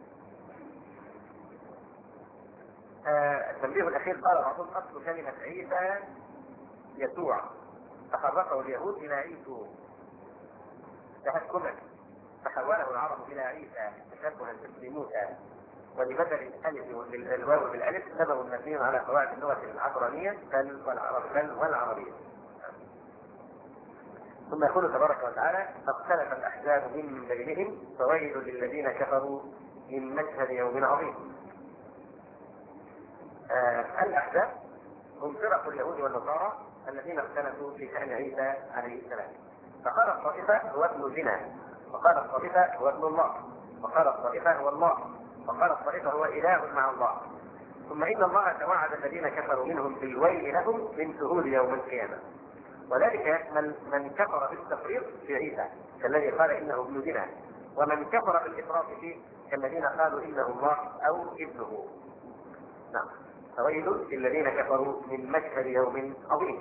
التنبيه الأخير قال بعضهم أصل كلمة عيسى يسوع، فحرفه اليهود إلى عيسو تهكما، فحوله العرب إلى عيسى تشبها باسم موسى، ولبدل الألف الواو بالألف سبب مبني على قواعد اللغة العبرانية بل والعربية. ثم يقول تبارك وتعالى فاختلف الأحزاب من بينهم فويل للذين كفروا من مشهد يوم عظيم. الأحزاب هم فرق اليهود والنصارى الذين اختلفوا في شأن عيسى عليه السلام، فقال الطائفة هو ابن زنا، وقال الطائفة هو ابن الله، وقال الطائفة هو الله، وقال الطائفة هو إله مع الله. ثم إن الله توعد الذين كفروا منهم بالويل لهم من شهود يوم القيامة، وذلك يشمل من كفر بالتفريط في عيسى كالذي قال إنه ابن زنا، ومن كفر بالإفراط فيه كالذين قالوا إنه الله أو ابنه. نعم، فويل للذين كفروا من مشهد يوم عظيم.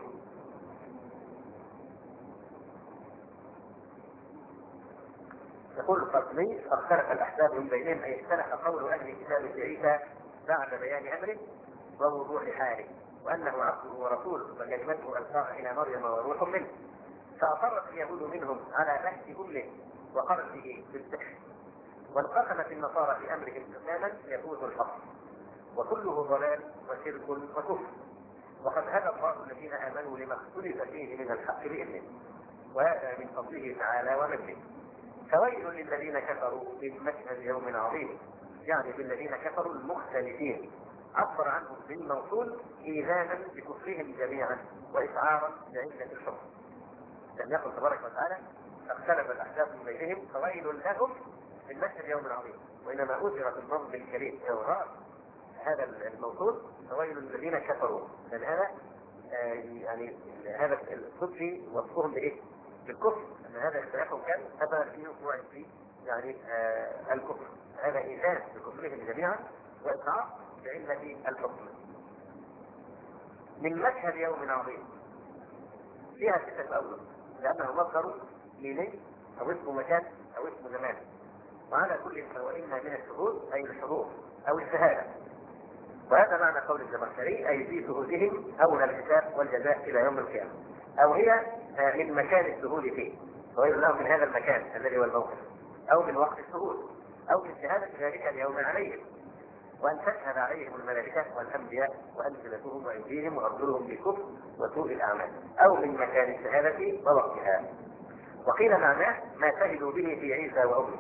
يقول القاسمي فاختلف الأحزاب من بينهم أي اختلف قول أهل الكتاب في عيسى بعد بيان أمره ووضوح حاله وأنه عبده ورسوله وكلمته ألقاها إلى مريم وروح منه، فأصرت اليهود منهم على بحث أمه وقرته بالسحر، وانقسمت النصارى في أمرهم تماما يفوز الحق، وكله ضلال وشرك وكفر، وقد هدى الله الذين آمنوا لما اختلف فيه من الحق بإذنه، وهذا من فضله تعالى ومنه. فويل للذين كفروا من مشهد يوم عظيم، يعني بالذين كفروا المختلفين، عبر عنهم بالموصول إيذانا بكفرهم جميعا وإشعارا بعزة الحكم. لم يقل تبارك وتعالى فاختلف الأحزاب من بينهم فويل لهم من مشهد يوم عظيم، وإنما أثر في النظم الكريم جوهر هذا الموصول فويل للذين كفروا، لأن هذا يعني هذا الصدفي وصفهم بإيه؟ بالكفر، أن هذا اختلافهم كان هذا في وقوع في يعني الكفر، هذا إيذان بكفرهم جميعا وإشعار بعلة الحكم. من مشهد يوم عظيم فيها ستة أوجه، لأنه مصدر ليلي أو اسم مكان أو اسم زمان، وعلى كل فوائدنا من الشهود أي الحضور أو الشهادة، وهذا معنى قول الزمخشري أي في شهودهم أولى الحساب والجزاء إلى يوم القيامة، أو هي من مكان الشهود فيه ويقول لهم من هذا المكان الذي هو الموقف، أو من وقت الشهود، أو من شهادة ذلك اليوم عليهم، وأن تشهد عليهم الملائكة والأنبياء وألسنتهم وأيديهم وأرجلهم بالكفر وسوء الأعمال، أو من مكان الشهادة ووقتها. وقيل معناه ما شهدوا به في عيسى وأمه،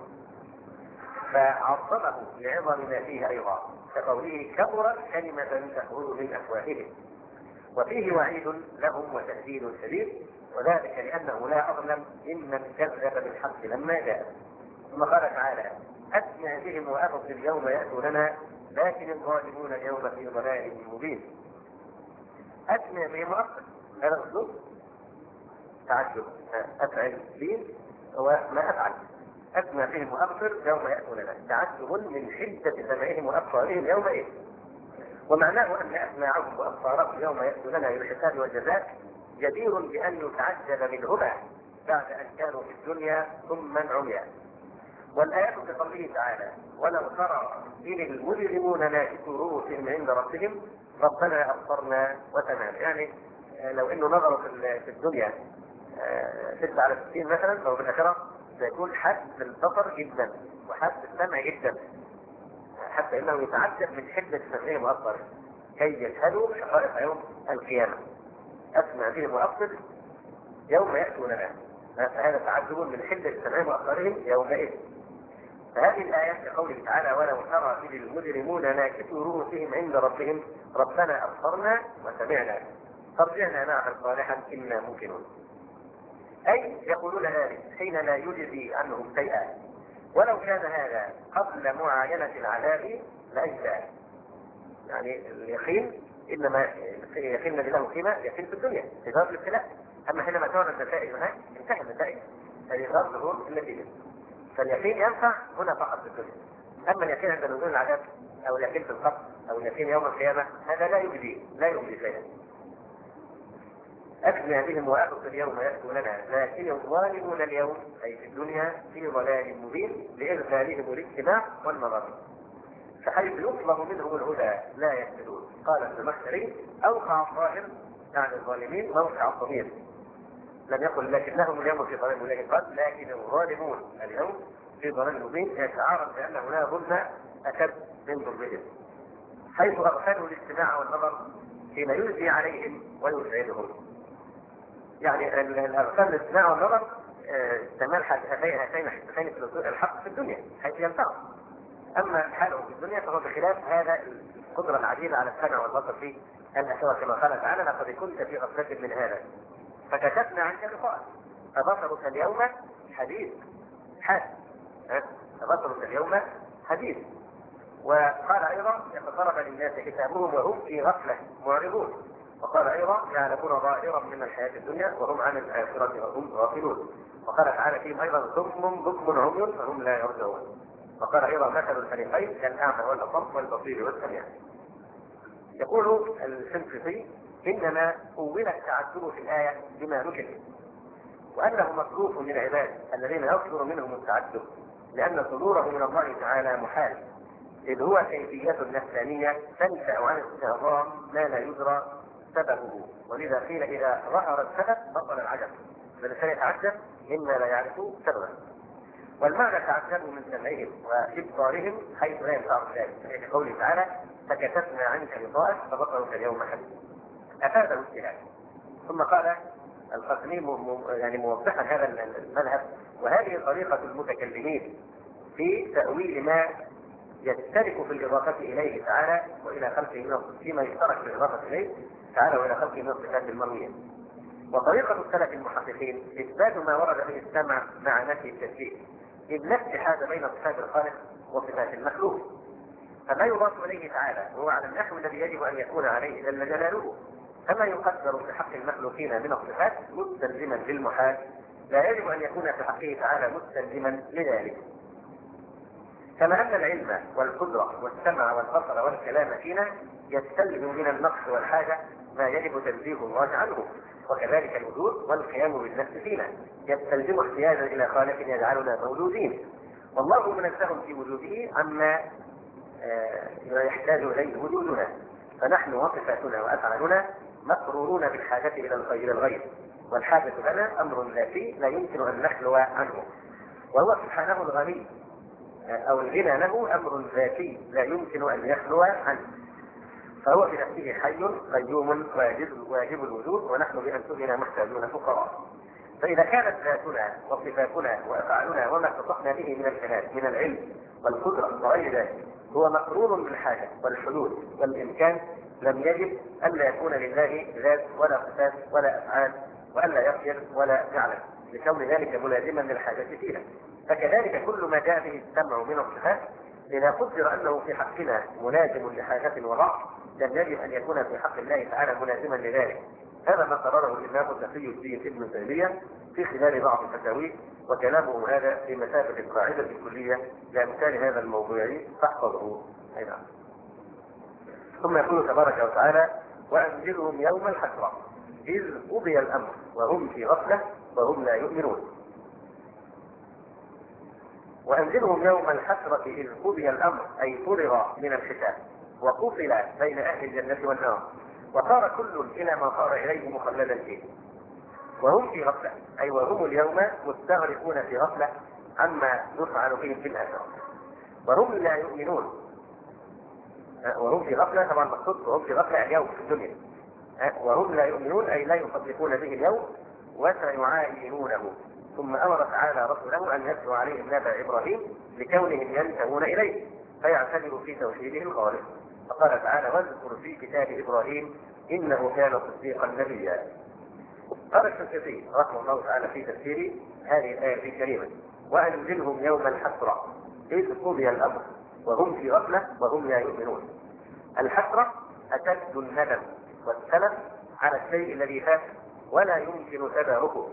فعظمه لعظم ما فيه أيضا كقوله كبرت كلمة تخرج من أفواههم، وفيه وعيد لهم وتهديد شديد، وذلك لأنه لا أظلم ممن كذب بالحق لما جاء. ثم قال تعالى أسمع بهم وأبصر يوم يأتوننا لكن الظالمون اليوم في ضلال مبين. أسمع به مؤخر، هذا أسلوب تعجب. أفعل به وما أفعل، أسمع به مؤخر يوم يأتوننا، تعجب من شدة سمعهم وأبصارهم يومئذ. ومعناه أن أسماعهم وأبصارهم يوم يأتوننا للحساب والجزاء جدير بأن يتعجب منهما بعد أن كانوا في الدنيا ثم عميا. والآيات في قوله تعالى: ولو ترى إذ المجرمون ناكسوا رؤوسهم عند ربهم ربنا أبصرنا وسمعنا. يعني لو إنه نظروا في الدنيا 6 على 60 مثلا، لو في الآخرة سيكون حد البصر جدا وحد السمع جدا، حتى إنه يتعجب من حدة سمعهم وأبصارهم كي يشهدوا حقائق يوم القيامة. أسمع بهم وأبصر يوم يأتوننا، هذا تعجب من حدة سمعهم وأبصارهم يومئذ. فهذه الآيات في قوله تعالى: ولو ترى إذ المجرمون ناكسوا رؤوسهم عند ربهم ربنا أبصرنا وسمعنا فارجعنا نعمل صالحا إنا موقنون. أي يقولون ذلك حين لا يجزي عنهم شيئا، ولو كان هذا قبل معاينة العذاب لأجزى. يعني اليقين إنما يقين له قيمة يقين في الدنيا في ظهر الابتلاء، أما حينما ترى النتائج هناك انتهى النتائج، هذه ظهر النتيجة. فاليقين ينفع هنا فقط في الدنيا، أما اليقين عند نزول العذاب أو اليقين في القبر أو اليقين يوم القيامة هذا لا يجزي شيئا. أسمع بهم وأبصر يوم يأتوننا لكن الظالمون اليوم أي في الدنيا في ضلال مبين لإغفالهم الاجتماع والنظر، فحيث يطلب منهم الهدى لا يهتدون. قال ابن المحتري: أوقع الظاهر يعني الظالمين موقع الضمير، لم يقل لكنهم اليوم في ضلال مبين، قال لكن الظالمون اليوم في ضلال مبين، يتعارض بأن هنا ظلم أشد من ظلمهم، حيث أغفلوا الاجتماع والنظر حين يجزي عليهم ويسعدهم. يعني الأغفال الاجتماع والنظر استعمال هاتين حدتين في الحق في الدنيا حيث ينفعوا، أما حاله في الدنيا فهو بخلاف هذا القدرة العديدة على السمع والبصر في الآخرة، كما قال تعالى: لقد كنت في غفلة من هذا فكشفنا عنك غطاءك فبصرك اليوم حديد. فبصرك اليوم حديد. وقال أيضا: اقترب للناس حسابهم وهم في غفلة معرضون. وقال أيضا: يعلمون ظاهرا من الحياة الدنيا وهم عن الآخرة هم غافلون. وقال تعالى فيهم أيضا: ثم بكم عمي فهم لا يرجعون. وقال أيضا: مثل الفريقين كالأعمى والأصم والبصير والسميع. يقول الشنقيطي: إنما أول التعجب في الآية بما نكر، وأنه مصروف للعباد الذين يصدر منهم التعجب، لأن صدوره من الله تعالى محال، إذ هو كيفية نفسانية تنشأ عن استعظام ما لا يدرى سببه، ولذا قيل إذا ظهر السبب بطل العجب، فالإنسان يتعجب مما لا يعرف سببه. والمعنى تعجبوا من سمعهم وإبصارهم حيث لا ينفع ذلك، في قوله تعالى: فكشفنا عنك غطاءك فبصرك اليوم حديد، أفاد الاجتهاد. ثم قال القاسمي يعني موضحا هذا المذهب: وهذه طريقة المتكلمين في تأويل ما يشترك في الإضافة إليه تعالى وإلى خلقه فيما يشترك في الإضافة إليه تعالى وإلى خلقه من الصفات المروية. وطريقة السلف المحققين إثبات ما ورد به السمع مع نفي التشبيه، إذ لا اتحاد بين صفات الخالق وصفات المخلوق، فما يضاف إليه تعالى هو على النحو الذي يجب أن يكون عليه جل جلاله، كما يقدر في حق المخلوقين من الصفات مستلزما للمحال لا يجب أن يكون في حقه تعالى مستلزما لذلك. كما أن العلم والقدرة والسمع والبصر والكلام فينا يستلزم من النقص والحاجة ما يجب تنزيه الله عنه، وكذلك الوجود والقيام بالنفس فينا يستلزم احتياجا إلى خالق يجعلنا مولودين، والله منزه في وجوده عما يحتاج إليه وجودنا، فنحن وصفاتنا وأفعالنا مقرورون بالحاجة إلى الغير، والحاجة لنا أمر ذاتي لا يمكن أن نخلو عنه، وهو سبحانه الغني أو الغنى له أمر ذاتي لا يمكن أن يخلو عنه، فهو بنفسه حي قيوم واجب الوجود، ونحن بأنفسنا محتاجون فقراء. فإذا كانت ذاتنا وصفاتنا وأفعالنا وما اتصفنا به من الكمال من العلم والقدرة وغير ذلك هو مقرون بالحاجة والحدود والإمكان، لم يجب ألا يكون لله ذات ولا صفات ولا أفعال، وألا يقدر ولا يعلم، لكون ذلك ملازما للحاجة فيها. فكذلك كل ما جاء به السمع من الصفات إذا قدر أنه في حقنا ملازم لحاجة وضعف لم يجب أن يكون في حق الله تعالى ملازما لذلك. هذا ما قرره الإمام تقي الدين ابن تيمية في خلال بعض الفتاوي، وكلامه هذا في مثابة القاعدة الكلية لأمثال هذا الموضوع فاحفظه. نعم. ثم يقول تبارك وتعالى: وأنذرهم يوم الحسرة إذ قضي الأمر وهم في غفلة وهم لا يؤمنون. وأنذرهم يوم الحسرة إذ قضي الأمر أي فرغ من الحساب وقفل بين أهل الجنة والنار وصار كل إلى ما صار إليه مخلدا فيه وهم في غفلة، أي وهم اليوم مستغرقون في غفلة عما يفعل فيهم في الآخرة وهم لا يؤمنون. وهم في غفلة طبعا مقصود وهم في غفلة اليوم في الدنيا، وهم لا يؤمنون أي لا يصدقون به اليوم وسيعاينونه. ثم أمر تعالى رسوله أن يتلو عليهم نبأ إبراهيم لكونهم ينتهون إليه فيعتبروا في توحيده الخالص. فقال تعالى: واذكر في كتاب إبراهيم إنه كان صديقا نبيا. قال الشنقيطي رحمه الله تعالى في تفسير هذه الآية الكريمة: وأنزلهم يوم الحسرة إذ قضي الأمر وهم في غفلة وهم لا يؤمنون. الحسرة أشد الندم والسلف على الشيء الذي فات ولا يمكن تداركه.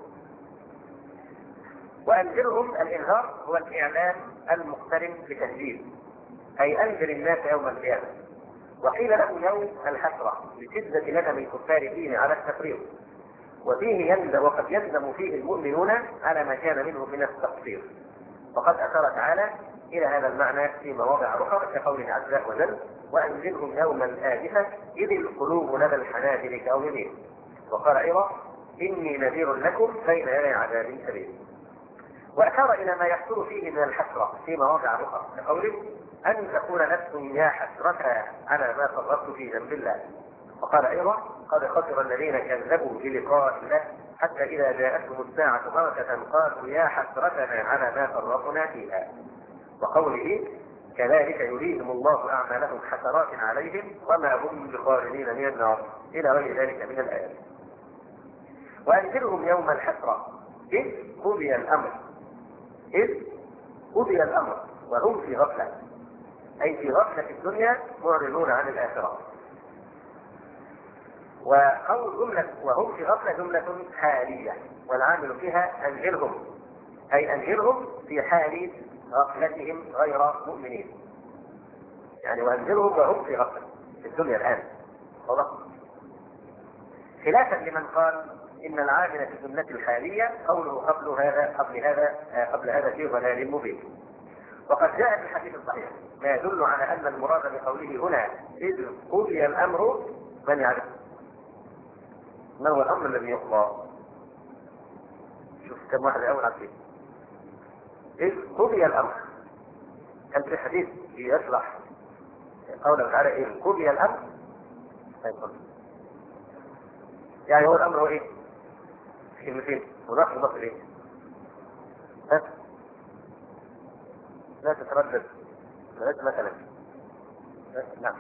وأنذرهم الإنذار هو الإعلان المقترن بتهديد، أي أنذر الناس يوم القيامة. وقيل له يوم الحسرة لشدة ندم الكفار فيه على التفريط، وفيه يندم وقد يندم فيه المؤمنون على ما كان منهم من التقصير. وقد أشار تعالى إلى هذا المعنى في مواضع أخرى كقوله عز وجل: وأنذرهم يوم الآزفة إذ القلوب لدى الحناجر كاظمين. وقال أيضا: إني نذير لكم بين يدي عذاب شديد. وأشار إلى ما يحصل فيه من الحسرة في مواضع أخرى كقوله: أن تقول نفس يا حسرة على ما فرطت في ذنب الله. وقال أيضا: قد خسر الذين كذبوا بلقاء الله حتى إذا جاءتهم الساعة بغتة قالوا يا حسرتنا على ما فرطنا فيها. وقوله: كذلك يريهم الله أعمالهم حسرات عليهم وما هم بخارجين من النار، إلى غير ذلك من الآيات. وأنذرهم يوم الحسرة إذ قضي الأمر وهم في غفلة، أي في غفلة الدنيا معرضون عن الآخرة. وقول جملة وهم في غفلة جملة حالية والعامل فيها أنذرهم، أي أنذرهم في حال غفلتهم غير مؤمنين. يعني وأنذرهم وهم في غفلة في الدنيا الآن. خلافا لمن قال إن العامل في السنة الحالية قوله قبل هذا في ضلال مبين. وقد جاء في الحديث الصحيح ما يدل على أن المراد بقوله هنا إذ قضي الأمر. من يعرف ما هو الأمر الذي يقضى؟ شوف كم واحد أول عبد. إذ قضي الأمر كان في حديث يشرح قوله تعالى إذ قضي الأمر. يعني هو الأمر هو إيه؟ كلمتين وضح مضاف إليه. لا تتردد مثلا. نعم.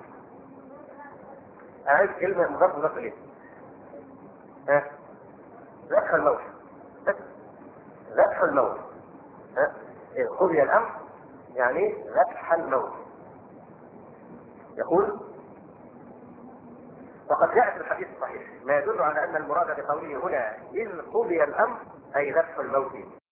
أعيد كلمة مضاف إليه. ذبح الموت. ذبح الموت. إذ قضي الأمر يعني ذبح الموت. يقول: وقد جاء في الحديث الصحيح ما يدل على أن المراد بقوله هنا إذ قضي الأمر أي ذبح الموت.